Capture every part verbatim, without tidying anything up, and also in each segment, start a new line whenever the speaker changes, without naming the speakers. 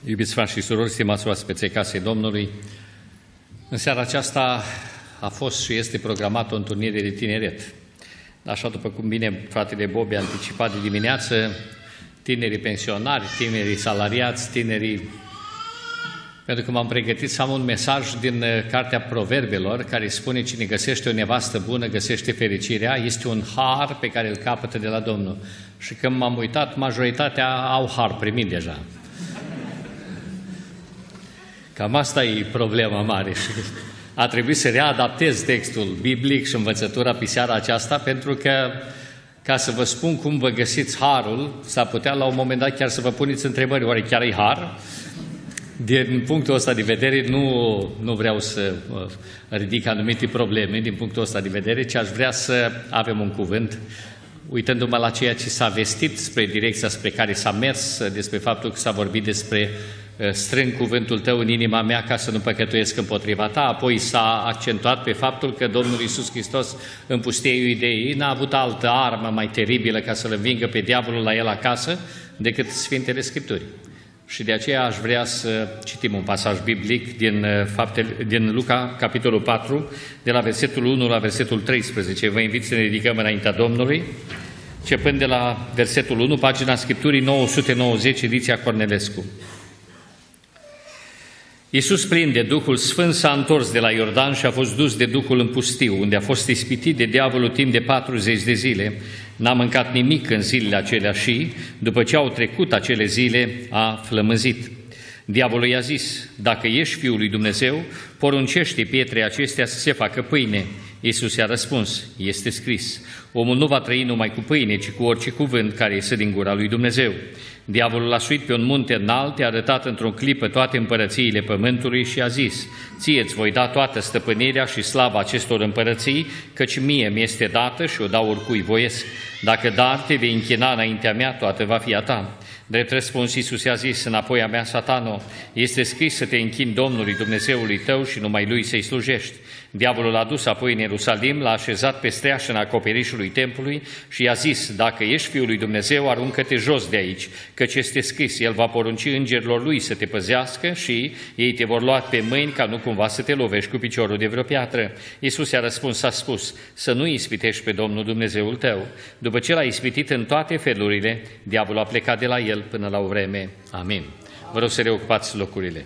Iubiți frați și surori, stimați oaspeții Casei Domnului, în seara aceasta a fost și este programată o întâlnire de tineret. Așa după cum bine fratele Bobi a anticipat de dimineață, tinerii pensionari, tinerii salariați, tinerii... Pentru că m-am pregătit să am un mesaj din Cartea Proverbelor, care spune: cine găsește o nevastă bună, găsește fericirea, este un har pe care îl capătă de la Domnul. Și când m-am uitat, majoritatea au har primit deja. Cam asta e problema mare și a trebuit să readaptez textul biblic și învățătura pe seara aceasta, pentru că, ca să vă spun cum vă găsiți harul, s-ar putea la un moment dat chiar să vă puneți întrebări: oare chiar e har? Din punctul ăsta de vedere, nu, nu vreau să ridic anumite probleme din punctul ăsta de vedere, ci aș vrea să avem un cuvânt, uitându-mă la ceea ce s-a vestit spre direcția spre care s-a mers, despre faptul că s-a vorbit despre strâng cuvântul tău în inima mea ca să nu păcătuiesc împotriva ta. Apoi s-a accentuat pe faptul că Domnul Iisus Hristos în pustieiul Iudeii n-a avut altă armă mai teribilă ca să-l învingă pe diavolul la el acasă decât Sfintele Scripturi. Și de aceea aș vrea să citim un pasaj biblic din, faptele, din Luca, capitolul patru, de la versetul unu la versetul treisprezece. Vă invit să ne ridicăm înaintea Domnului, începând de la versetul unu, pagina Scripturii nouă sute nouăzeci, ediția Cornelescu. Iisus, plin de Duhul Sfânt, s-a întors de la Iordan și a fost dus de Duhul în pustiu, unde a fost ispitit de diavolul timp de patruzeci de zile. N-a mâncat nimic în zilele acelea și, după ce au trecut acele zile, a flămânzit. Diavolul i-a zis: dacă ești Fiul lui Dumnezeu, poruncește pietrele acestea să se facă pâine. Iisus i-a răspuns: este scris, omul nu va trăi numai cu pâine, ci cu orice cuvânt care iese din gura lui Dumnezeu. Diavolul l-a suit pe un munte înalt, i-a arătat într-o clipă toate împărățiile pământului și a zis: ție-ți voi da toată stăpânirea și slava acestor împărății, căci mie mi-este dată și o dau oricui voiesc. Dacă dar te vei închina înaintea mea, toată va fi a ta. Drept răspuns, Iisus i-a zis: înapoi a mea, Satano, este scris să te închini Domnului Dumnezeului tău și numai Lui să-i slujești. Diavolul l-a dus apoi în Ierusalim, l-a așezat pe streașă în acoperișului templului și i-a zis: dacă ești Fiul lui Dumnezeu, aruncă-te jos de aici, căci este scris, El va porunci îngerilor Lui să te păzească și ei te vor lua pe mâini ca nu cumva să te lovești cu piciorul de vreo piatră. Iisus i-a răspuns, a spus: să nu ispitești pe Domnul Dumnezeul tău. După ce l-a ispitit în toate felurile, diavolul a plecat de la el până la o vreme. Amin. Vă rog să reocupați locurile.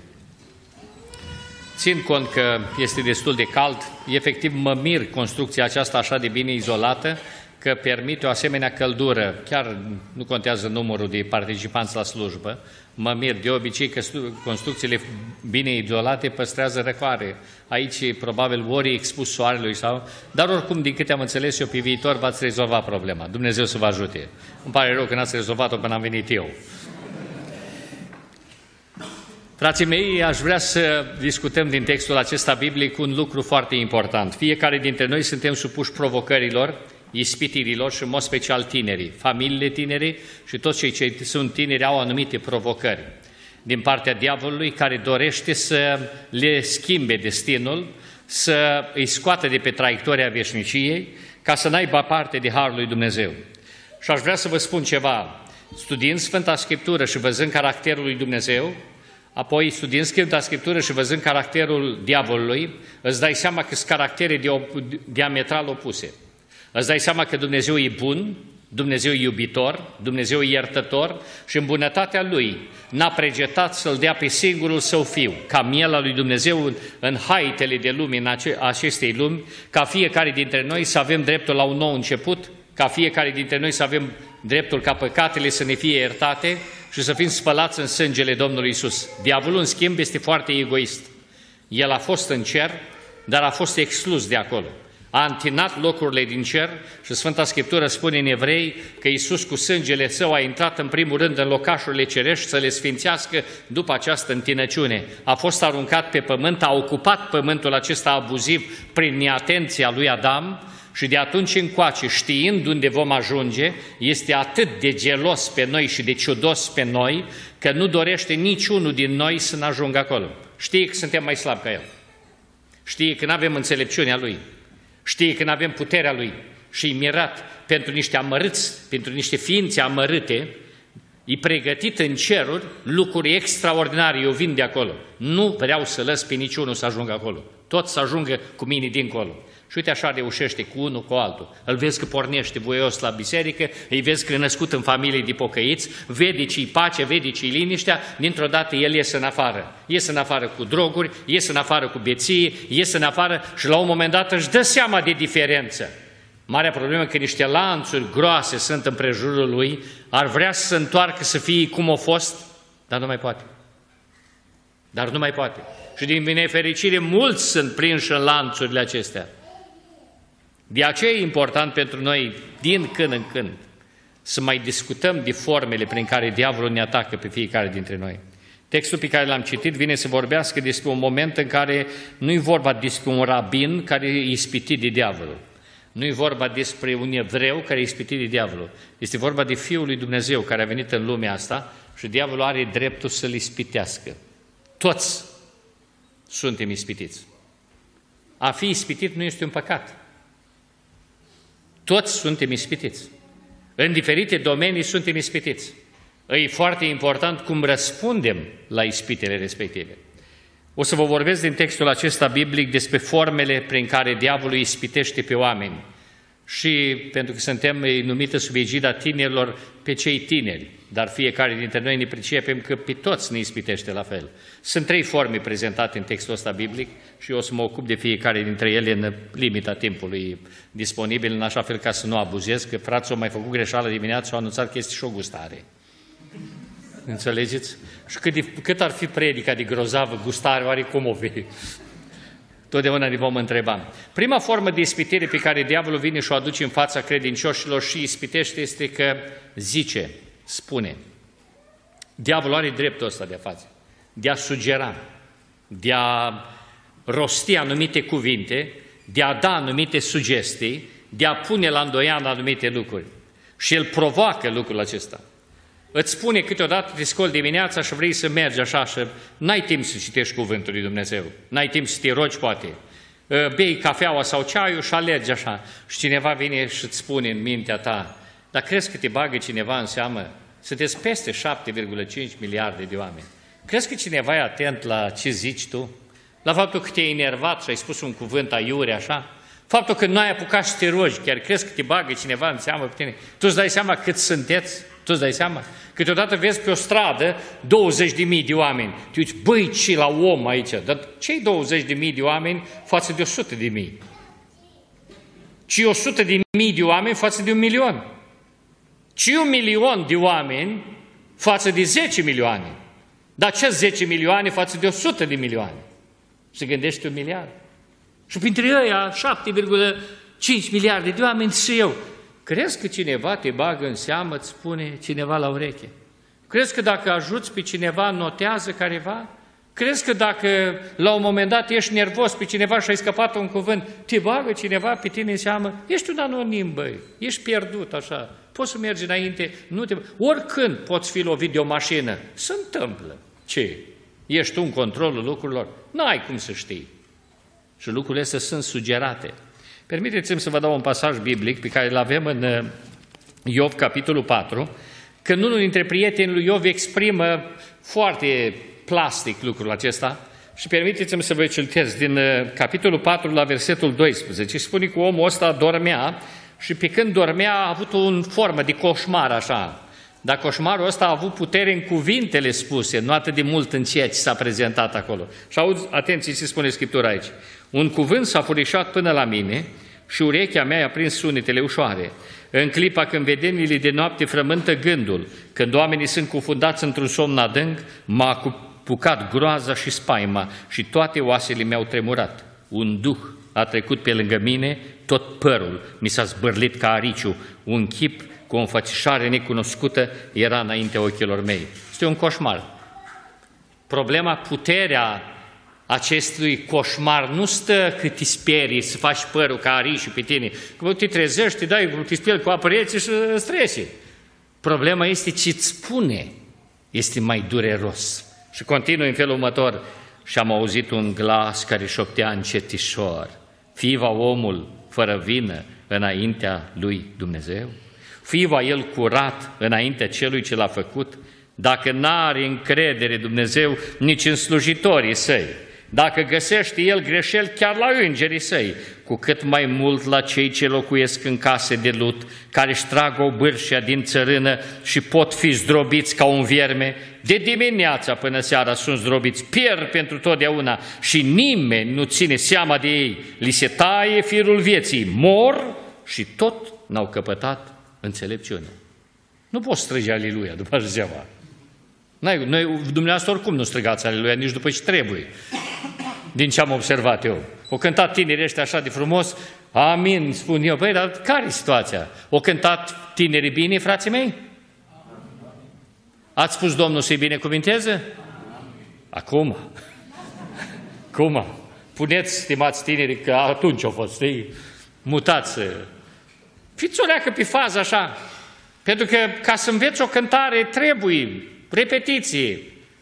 Țin cont că este destul de cald, efectiv mă mir construcția aceasta așa de bine izolată, că permite o asemenea căldură, chiar nu contează numărul de participanți la slujbă, mă mir de obicei că construcțiile bine izolate păstrează răcoare. Aici probabil ori expus soarelui sau... Dar oricum, din câte am înțeles eu, pe viitor v-ați rezolvat problema. Dumnezeu să vă ajute. Îmi pare rău că n-ați rezolvat-o până am venit eu. Frații mei, aș vrea să discutăm din textul acesta biblic un lucru foarte important. Fiecare dintre noi suntem supuși provocărilor, ispitirilor și în mod special tinerii. Familiile tinere și toți cei ce sunt tineri au anumite provocări din partea diavolului, care dorește să le schimbe destinul, să îi scoată de pe traiectoria veșniciei, ca să n-aibă parte de harul lui Dumnezeu. Și aș vrea să vă spun ceva. Studiind Sfânta Scriptură și văzând caracterul lui Dumnezeu, apoi, studiind Sfânta Scriptură și văzând caracterul diavolului, îți dai seama că sunt caractere diametral opuse. Îți dai seama că Dumnezeu e bun, Dumnezeu e iubitor, Dumnezeu e iertător și în bunătatea Lui n-a pregetat să-L dea pe singurul Său Fiu, ca miel al lui Dumnezeu în haitele de lume, în acestei lumi, ca fiecare dintre noi să avem dreptul la un nou început, ca fiecare dintre noi să avem dreptul ca păcatele să ne fie iertate și să fim spălați în sângele Domnului Iisus. Diavolul, în schimb, este foarte egoist. El a fost în cer, dar a fost exclus de acolo. A întinat locurile din cer și Sfânta Scriptură spune în Evrei că Iisus cu sângele Său a intrat în primul rând în locașurile cerești să le sfințească după această întinăciune. A fost aruncat pe pământ, a ocupat pământul acesta abuziv prin neatenția lui Adam și de atunci încoace, știind unde vom ajunge, este atât de gelos pe noi și de ciudos pe noi, că nu dorește niciunul din noi să ne ajungă acolo. Știe că suntem mai slabi ca El. Știe că nu avem înțelepciunea Lui. Știe că nu avem puterea Lui. Și-i mirat pentru niște amărâți, pentru niște ființe amărâte, E pregătit în ceruri lucruri extraordinare, eu vin de acolo. Nu vreau să lăs pe niciunul să ajungă acolo. Tot să ajungă cu mine dincolo. Și uite așa reușește cu unul, cu altul. Îl vezi că pornește voios la biserică, îi vezi că e născut în familie de pocăiți, vede ce-i pace, vede ce-i liniștea, dintr-o dată el iese în afară. Iese în afară cu droguri, iese în afară cu beție, iese în afară și la un moment dat își dă seama de diferență. Marea problemă că niște lanțuri groase sunt în prejurul lui, ar vrea să se întoarcă să fie cum a fost, dar nu mai poate. Dar nu mai poate. Și din nefericire mulți sunt prinși în lanțurile acestea. De aceea e important pentru noi, din când în când, să mai discutăm de formele prin care diavolul ne atacă pe fiecare dintre noi. Textul pe care l-am citit vine să vorbească despre un moment în care nu e vorba despre un rabin care e ispitit de diavolul. Nu e vorba despre un evreu care e ispitit de diavolul. Este vorba de Fiul lui Dumnezeu care a venit în lumea asta și diavolul are dreptul să-l ispitească. Toți suntem ispitiți. A fi ispitit nu este un păcat. Toți suntem ispitiți. În diferite domenii suntem ispitiți. E foarte important cum răspundem la ispitele respective. O să vă vorbesc din textul acesta biblic despre formele prin care diavolul ispitește pe oameni. Și pentru că suntem numită sub egida tinerilor, pe cei tineri, dar fiecare dintre noi ne pricepem că pe toți ne ispitește la fel. Sunt trei forme prezentate în textul ăsta biblic și eu o să mă ocup de fiecare dintre ele în limita timpului disponibil, în așa fel ca să nu abuzez, că frații au mai făcut greșeală dimineața și au anunțat că este și o gustare. Înțelegeți? Și cât, de, cât ar fi predica de grozavă, gustare, oare cum o fi? Totdeauna ne vom întreba. Prima formă de ispitire pe care diavolul vine și o aduce în fața credincioșilor și ispitește este că zice, spune. Diavolul are dreptul ăsta de a face, de a sugera, de a rosti anumite cuvinte, de a da anumite sugestii, de a pune la îndoială anumite lucruri. Și el provoacă lucrul acesta. Îți spune câteodată, te scoli dimineața și vrei să mergi așa și n-ai timp să citești cuvântul lui Dumnezeu, n-ai timp să te rogi, poate. Bei cafeaua sau ceaiul și alergi așa și cineva vine și îți spune în mintea ta, dar crezi că te bagă cineva în seamă? Sunteți peste șapte virgulă cinci miliarde de oameni. Crezi că cineva e atent la ce zici tu? La faptul că te-ai enervat și ai spus un cuvânt aiure așa? Faptul că nu ai apucat să te rogi, chiar crezi că te bagă cineva în seamă pe tine? Tu îți dai seama cât sunteți? Tu îți dai seama? Câteodată vezi pe o stradă douăzeci de mii de oameni. Te uiți, băi, ce la om aici? Dar ce-i douăzeci de mii de oameni față de o sută de mii? Ce o sută de mii de oameni față de un milion? Ce un milion de oameni față de zece milioane? Dar ce zece milioane față de o sută de milioane? Se gândește un miliard. Și printre ăia șapte virgulă cinci miliarde de oameni și eu. Crezi că cineva te bagă în seamă, îți spune cineva la ureche? Crezi că dacă ajuți pe cineva, notează careva? Crezi că dacă la un moment dat ești nervos pe cineva și ai scăpat un cuvânt, te bagă cineva pe tine în seamă? Ești un anonim, băi, ești pierdut așa, poți să mergi înainte, nu te... oricând poți fi lovit de o mașină, se întâmplă. Ce? Ești tu în controlul lucrurilor? N-ai cum să știi. Și lucrurile astea sunt sugerate. Permiteți-mi să vă dau un pasaj biblic pe care îl avem în Iov, capitolul patru, când unul dintre prietenii lui Iov exprimă foarte plastic lucrul acesta și permiteți-mi să vă citesc din capitolul patru la versetul doisprezece. Spune că omul ăsta dormea și pe când dormea a avut o formă de coșmar așa. Dar coșmarul ăsta a avut putere în cuvintele spuse, nu atât de mult în ceea ce s-a prezentat acolo. Și auzi, atenție ce spune Scriptura aici. Un cuvânt s-a furișat până la mine și urechea mea a prins sunetele ușoare. În clipa când vedenile de noapte frământă gândul, când oamenii sunt cufundați într-un somn adânc, m-a apucat groaza și spaima și toate oasele mi-au tremurat. Un duh a trecut pe lângă mine, tot părul mi s-a zbârlit ca ariciu, un chip cu o înfățișare necunoscută era înaintea ochilor mei. Este un coșmar. Problema, puterea acestui coșmar nu stă cât te sperii să faci părul ca ariciu pe tine. Când te trezești, te dai, te speli cu apă rece și stresi. Problema este ce îți spune. Este mai dureros. Și continui în felul următor. Și am auzit un glas care șoptea încetișor. Fii va omul fără vină înaintea lui Dumnezeu? Fii va el curat înaintea celui ce l-a făcut, dacă n-are încredere Dumnezeu nici în slujitorii săi, dacă găsește el greșeli chiar la îngerii săi, cu cât mai mult la cei ce locuiesc în case de lut, care își trag o bârșia din țărână și pot fi zdrobiți ca un vierme, de dimineața până seara sunt zdrobiți, pierd pentru totdeauna și nimeni nu ține seama de ei, li se taie firul vieții, mor și tot n-au căpătat înțelepciune. Nu poți strige aleluia după așa ceva. Noi, noi, dumneavoastră oricum nu strigați aleluia, nici după ce trebuie. Din ce am observat eu. O cântat tinerii ăștia așa de frumos, amin, spun eu. Băi, dar care e situația? O cântat tinerii bine, frații mei? Ați spus Domnul să-i binecuvinteze? Acum. Cum? Puneți, stimați tinerii, că atunci au fost, știi? Mutați. Fiți o leacă pe fază așa. Pentru că ca să înveți o cântare trebuie repetiție.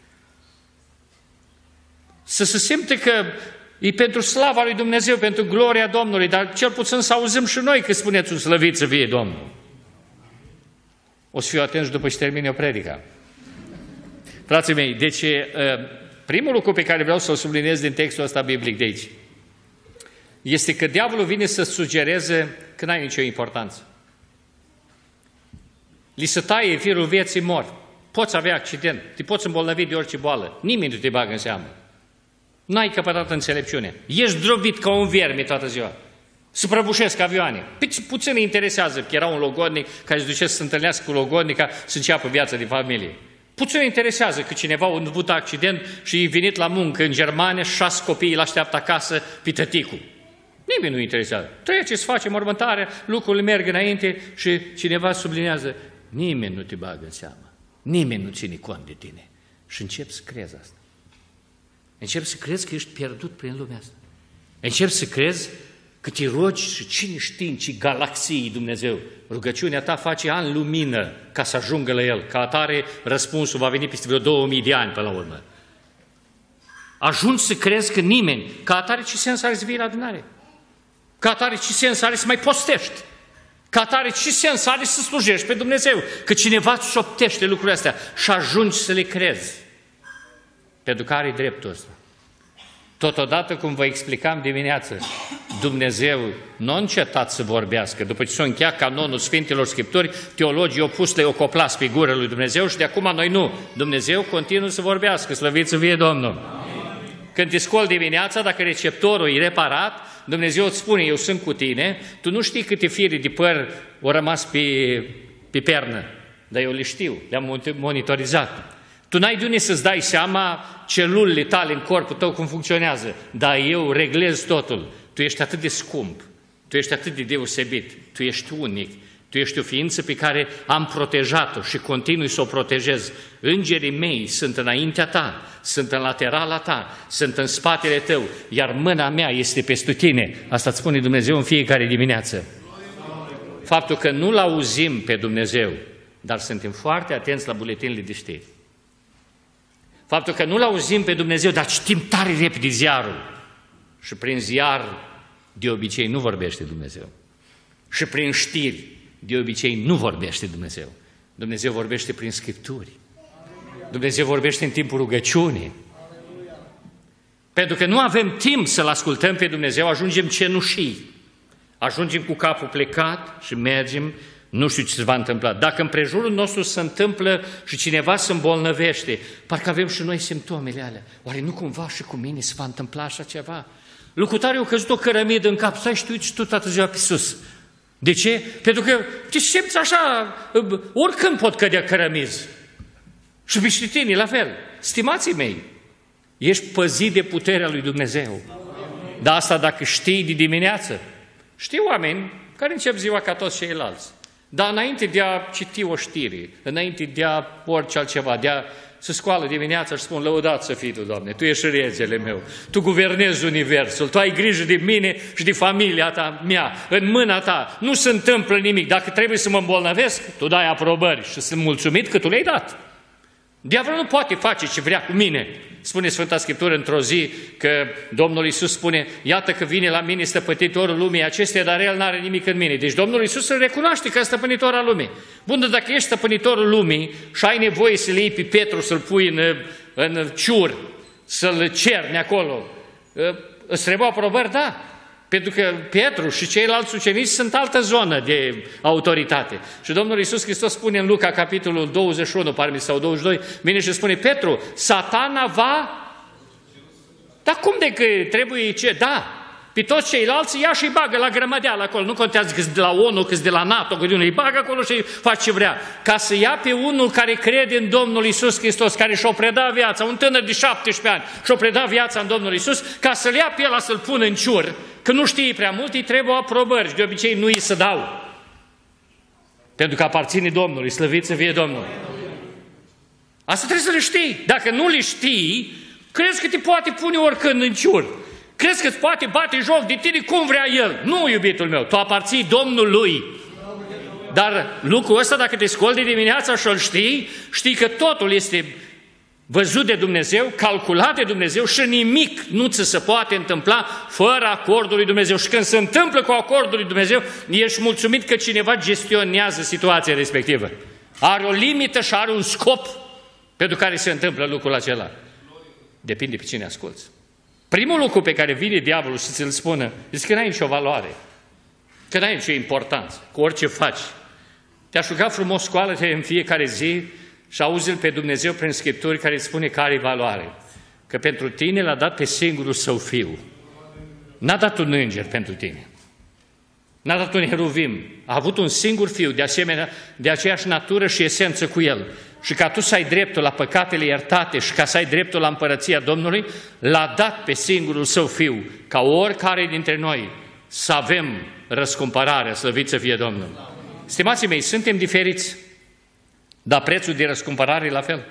Să se simte că e pentru slava lui Dumnezeu, pentru gloria Domnului, dar cel puțin să auzim și noi că spuneți un slăvit să fie Domnul. O să fiu atenți după ce termine o predică. Frații mei, deci primul lucru pe care vreau să-l subliniez din textul ăsta biblic de aici este că diavolul vine să sugereze că n-ai nicio importanță. Li se taie firul vieții, mor. Poți avea accident, te poți îmbolnăvi de orice boală. Nimeni nu te bagă în seamă. N-ai căpătat înțelepciune. Ești drobit ca un vierme toată ziua. Se prăbușesc avioane. Puțin îi interesează că era un logodnic care își duce să se întâlnească cu logodnica să înceapă viața de familie. Puțin îi interesează că cineva a avut accident și e venit la muncă în Germania, șase copii îl așteaptă acasă pe tăticul. Nimeni nu-i interesează. Trece, să face mormântarea, lucrurile merg înainte și cineva sublinează. Nimeni nu te bagă în seamă. Nimeni nu ține cont de tine. Și începi să crezi asta. Începi să crezi că ești pierdut prin lumea asta. Începi să crezi că te rogi și cine știe în ce galaxii Dumnezeu. Rugăciunea ta face ani lumină ca să ajungă la El. Ca atare răspunsul va veni peste vreo două mii de ani până la urmă. Ajungi să crezi că nimeni, ca atare ce sens are să vii la adunare? Ca atare ce sens are să mai postești? Ca atare ce sens are să slujești pe Dumnezeu? Că cineva îți șoptește lucrurile astea și ajungi să le crezi. Pentru că are dreptul ăsta. Totodată, cum vă explicam dimineață, Dumnezeu nu a încetat să vorbească. După ce s-a încheiat canonul Sfintelor Scripturi, teologii au pus le ocoplas pe gură lui Dumnezeu și de acum noi nu. Dumnezeu continuă să vorbească, slăvit să fie Domnul. Când te scoli dimineața, dacă receptorul e reparat, Dumnezeu îți spune, eu sunt cu tine, tu nu știi câte fire de păr au rămas pe, pe pernă, dar eu le știu, le-am monitorizat. Tu n-ai de unde să-ți dai seama celulele tale în corpul tău cum funcționează, dar eu reglez totul. Tu ești atât de scump, tu ești atât de deosebit, tu ești unic, tu ești o ființă pe care am protejat-o și continui să o protejez. Îngerii mei sunt înaintea ta, sunt în laterala ta, sunt în spatele tău, iar mâna mea este peste tine. Asta îți spune Dumnezeu în fiecare dimineață. Faptul că nu-L auzim pe Dumnezeu, dar suntem foarte atenți la buletinile de știri. Faptul că nu-L auzim pe Dumnezeu, dar citim tare repede ziarul. Și prin ziar, de obicei, nu vorbește Dumnezeu. Și prin știri, de obicei, nu vorbește Dumnezeu. Dumnezeu vorbește prin Scripturi. Dumnezeu vorbește în timpul rugăciunii. Pentru că nu avem timp să-L ascultăm pe Dumnezeu, ajungem cenușii. Ajungem cu capul plecat și mergem, nu știu ce se va întâmpla. Dacă în prejurul nostru se întâmplă și cineva se îmbolnăvește, parcă avem și noi simptomele alea. Oare nu cumva și cu mine se va întâmpla așa ceva? Lucrutarii au căzut o cărămidă în cap, stai și tu uiți tu toată ziua pe sus. De ce? Pentru că te simți așa, oricând pot cădea cărămizi. Și biștitinii, la fel. Stimații mei, ești păzit de puterea lui Dumnezeu. Dar asta dacă știi de dimineață. Știu oameni care încep ziua ca toți ceilalți. Dar înainte de a citi o știre, înainte de a orice altceva, de a se scoală dimineața și spun, lăudat să fii tu, Doamne, Tu ești regele meu, Tu guvernezi universul, Tu ai grijă de mine și de familia ta mea, în mâna Ta, nu se întâmplă nimic, dacă trebuie să mă îmbolnăvesc, Tu dai aprobări și sunt mulțumit că Tu le-ai dat. Diavolul nu poate face ce vrea cu mine. Spune Sfânta Scriptură într-o zi că Domnul Iisus spune, iată că vine la mine stăpânitorul lumii acesteia, dar el n-are nimic în mine. Deci Domnul Iisus îl recunoaște că e stăpânitor al lumii. Bun, dacă ești stăpânitorul lumii și ai nevoie să-l iei pe Petru, să-l pui în, în ciur, să-l cerni acolo, îți trebuie aprobări? Da. Pentru că Petru și ceilalți ucenici sunt altă zonă de autoritate. Și Domnul Iisus Hristos spune în Luca, capitolul douăzeci și unu, parmi sau douăzeci și doi, vine și spune, Petru, Satana va... Dar cum de că trebuie ce? Da, pe toți ceilalți ia și-i bagă la grămădeală acolo. Nu contează că de la ONU, că de la NATO, că de unul îi bagă acolo și face ce vrea. Ca să ia pe unul care crede în Domnul Iisus Hristos, care și-o preda viața, un tânăr de șaptesprezece ani, și-o preda viața în Domnul Iisus, ca să-l ia pe ăla să-l pună în ciur, că nu știe prea mult, îi trebuie aprobări și de obicei nu îi se dau. Pentru că aparține Domnului, slăvit să fie Domnul. Asta trebuie să le știi. Dacă nu le știi, crezi că te poate pune oricând în ciur. Crezi că îți poate bate joc de tine cum vrea el. Nu, iubitul meu, tu aparții Domnului. Dar lucrul ăsta, dacă te scoli de dimineața și îl știi, știi că totul este văzut de Dumnezeu, calculat de Dumnezeu și nimic nu ți se poate întâmpla fără acordul lui Dumnezeu. Și când se întâmplă cu acordul lui Dumnezeu, ești mulțumit că cineva gestionează situația respectivă. Are o limită și are un scop pentru care se întâmplă lucrul acela. Depinde pe cine asculți. Primul lucru pe care vine diavolul și ți-l spună, zice că n-ai nicio valoare, că n-ai nicio importanță, cu orice faci. Te-aș ruga frumos, scoală-te în fiecare zi și auzi-L pe Dumnezeu prin Scripturi care îți spune că are valoare. Că pentru tine l-a dat pe singurul Său Fiu. N-a dat un înger pentru tine. N-a dat un heruvim. A avut un singur Fiu, de asemenea, de aceeași natură și esență cu El. Și ca tu să ai dreptul la păcatele iertate și ca să ai dreptul la împărăția Domnului, l-a dat pe singurul Său Fiu, ca oricare dintre noi să avem răscumpărarea, slăvit să fie Domnul. Stimații mei, suntem diferiți, dar prețul de răscumpărare e la fel.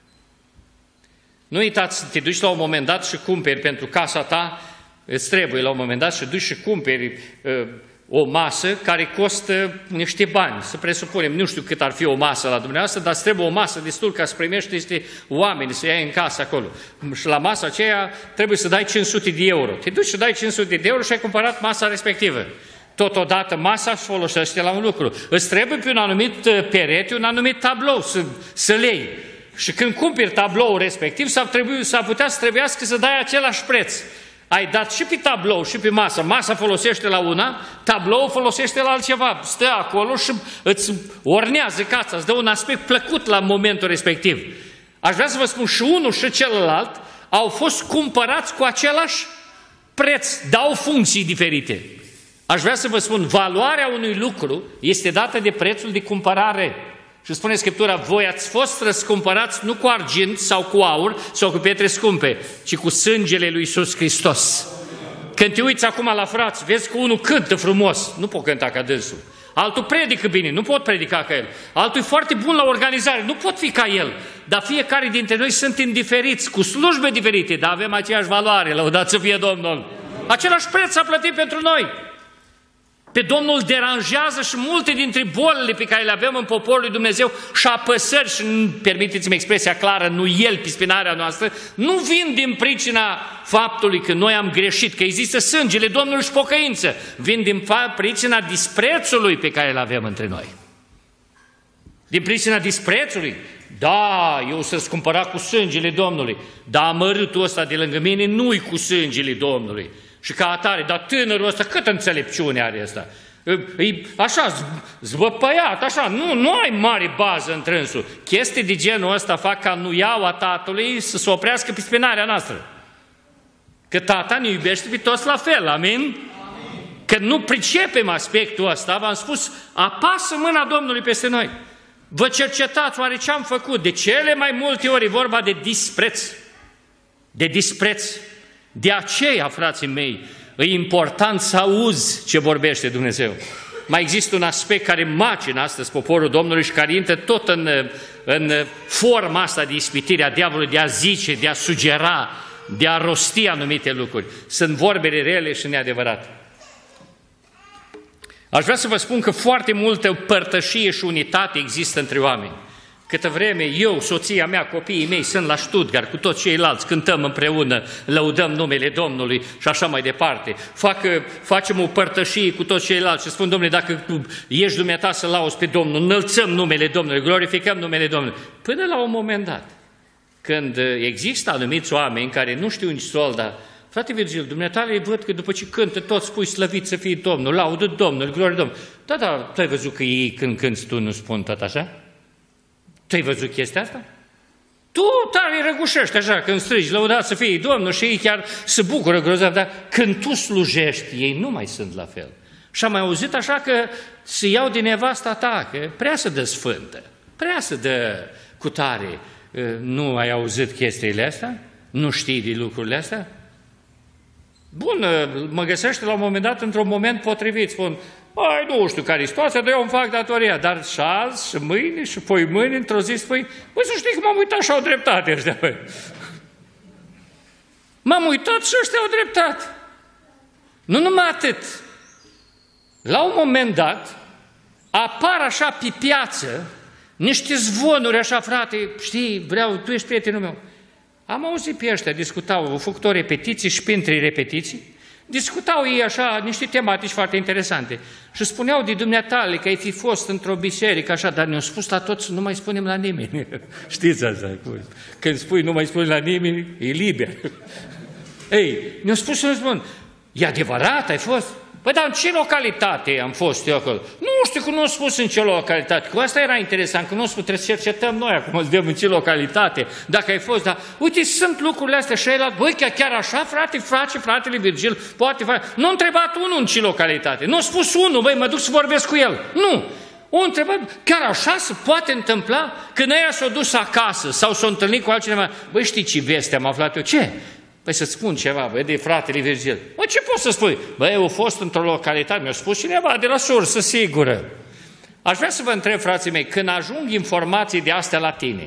Nu uitați să te duci la un moment dat și cumperi pentru casa ta, îți trebuie la un moment dat și duci și cumperi uh, o masă care costă niște bani. Să presupunem, nu știu cât ar fi o masă la dumneavoastră, dar îți trebuie o masă destul ca să primești niște oameni, să iei în casă acolo. Și la masa aceea trebuie să dai cinci sute de euro. Te duci și dai cinci sute de euro și ai cumpărat masa respectivă. Totodată masa își folosește la un lucru. Îți trebuie pe un anumit perete, un anumit tablou să, să lei. Și când cumperi tabloul respectiv, s-ar, trebui, s-ar putea să trebuiască să dai același preț. Ai dat și pe tablou și pe masă. Masa folosește la una, tabloul folosește la altceva. Stă acolo și îți ornează casa, îți dă un aspect plăcut la momentul respectiv. Aș vrea să vă spun, și unul și celălalt au fost cumpărați cu același preț, dau funcții diferite. Aș vrea să vă spun, valoarea unui lucru este dată de prețul de cumpărare. Și spune Scriptura, voi ați fost răscumpărați nu cu argint sau cu aur sau cu pietre scumpe, ci cu sângele lui Iisus Hristos. Când te uiți acum la frați, vezi că unul cântă frumos, nu pot cânta ca dânsul. Altul predică bine, nu pot predica ca el. Altul e foarte bun la organizare, nu pot fi ca el. Dar fiecare dintre noi suntem diferiți, cu slujbe diferite, dar avem aceeași valoare, lăudați să fie Domnul. Același preț a plătit pentru noi. Pe Domnul deranjează și multe dintre bolile pe care le avem în poporul lui Dumnezeu și apăsări, și permiteți-mi expresia clară, nu El pe spinarea noastră, nu vin din pricina faptului că noi am greșit, că există sângele Domnului și pocăință, vin din pricina disprețului pe care îl avem între noi. Din pricina disprețului. Da, eu să-ți cumpăra cu sângele Domnului, dar amărâtul ăsta de lângă mine nu-i cu sângele Domnului. Și ca atare, dar tânărul ăsta, câtă înțelepciune are ăsta? E așa, zvăpăiat, așa, nu, nu ai mare bază în trânsul. Chestii de genul ăsta fac ca nuiaua tatălui să se oprească pe spinarea noastră. Că tata ne iubește pe toți la fel, amin? Amin. Că nu pricepem aspectul ăsta, v-am spus, apasă mâna Domnului peste noi. Vă cercetați oare ce am făcut? De cele mai multe ori e vorba de dispreț. De dispreț. De aceea, frații mei, e important să auzi ce vorbește Dumnezeu. Mai există un aspect care macină astăzi poporul Domnului și care intră tot în, în forma asta de ispitire a diavolului, de a zice, de a sugera, de a rosti anumite lucruri. Sunt vorbele rele și neadevărate. Aș vrea să vă spun că foarte multă părtășie și unitate există între oameni. Câtă vreme eu, soția mea, copiii mei sunt la Stuttgart cu toți ceilalți, cântăm împreună, lăudăm numele Domnului și așa mai departe. Fac, facem o părtășie cu toți ceilalți și spun, Domnule, dacă ești dumneata să lauzi pe Domnul, înălțăm numele Domnului, glorificăm numele Domnului. Până la un moment dat, când există anumiți oameni care nu știu nici solda, frate Virgil, dumneatale văd că după ce cântă tot spui slăvit să fie Domnul, laudă Domnul, glorie Domnul. Da, da, tu ai văzut că ei când cânti tu nu spun tot așa? Tu ai văzut chestia asta? Tu tare răgușești așa când strigi, lăudați să fie Domnul și ei chiar se bucură grozav, dar când tu slujești, ei nu mai sunt la fel. Și am mai auzit așa că se iau din nevasta ta, că prea să dă sfântă, prea să dă cutare. Nu ai auzit chestiile astea? Nu știi de lucrurile astea? Bun, mă găsește la un moment dat, într-un moment potrivit, spun, ai, nu știu care e situația, dar eu îmi fac datoria, dar și azi, și mâine, și poi mâine, într-o zi spui, băi, să știi că m-am uitat și au dreptate ăștia, băi. M-am uitat și ăștia au dreptate. Nu numai atât. La un moment dat, apar așa pe piață niște zvonuri așa, frate, știi, vreau, tu ești prietenul meu. Am auzit pe ăștia, discutau, au făcut o repetiție și printre repetiții, discutau ei așa niște tematici foarte interesante și spuneau de dumneatale că ai fi fost într-o biserică așa, dar ne-au spus la toți, nu mai spunem la nimeni. Știți asta? Când spui nu mai spui la nimeni, e liber. Ei, ne-au spus și nu spun, e adevărat, ai fost? Păi, dar în ce localitate am fost eu acolo? Nu știu că nu au spus în ce localitate, că asta era interesant, că nu au spus, trebuie să cercetăm noi acum, să vedem în ce localitate, dacă ai fost, dar uite, sunt lucrurile astea și el, băi, chiar, chiar așa, frate, frate, fratele Virgil, poate face. Nu a întrebat unul în ce localitate, nu a spus unul, băi, mă duc să vorbesc cu el. Nu, o întrebat, chiar așa se poate întâmpla? Când ăia s-au dus acasă sau s-au întâlnit cu altcineva, băi, știi ce veste am aflat eu? Ce? Păi să-ți spun ceva, băi, de fratele Virgil. Băi, ce poți să spui? Băi, eu am fost într-o localitate, mi-a spus cineva de la sursă sigură. Aș vrea să vă întreb, frații mei, când ajung informații de astea la tine,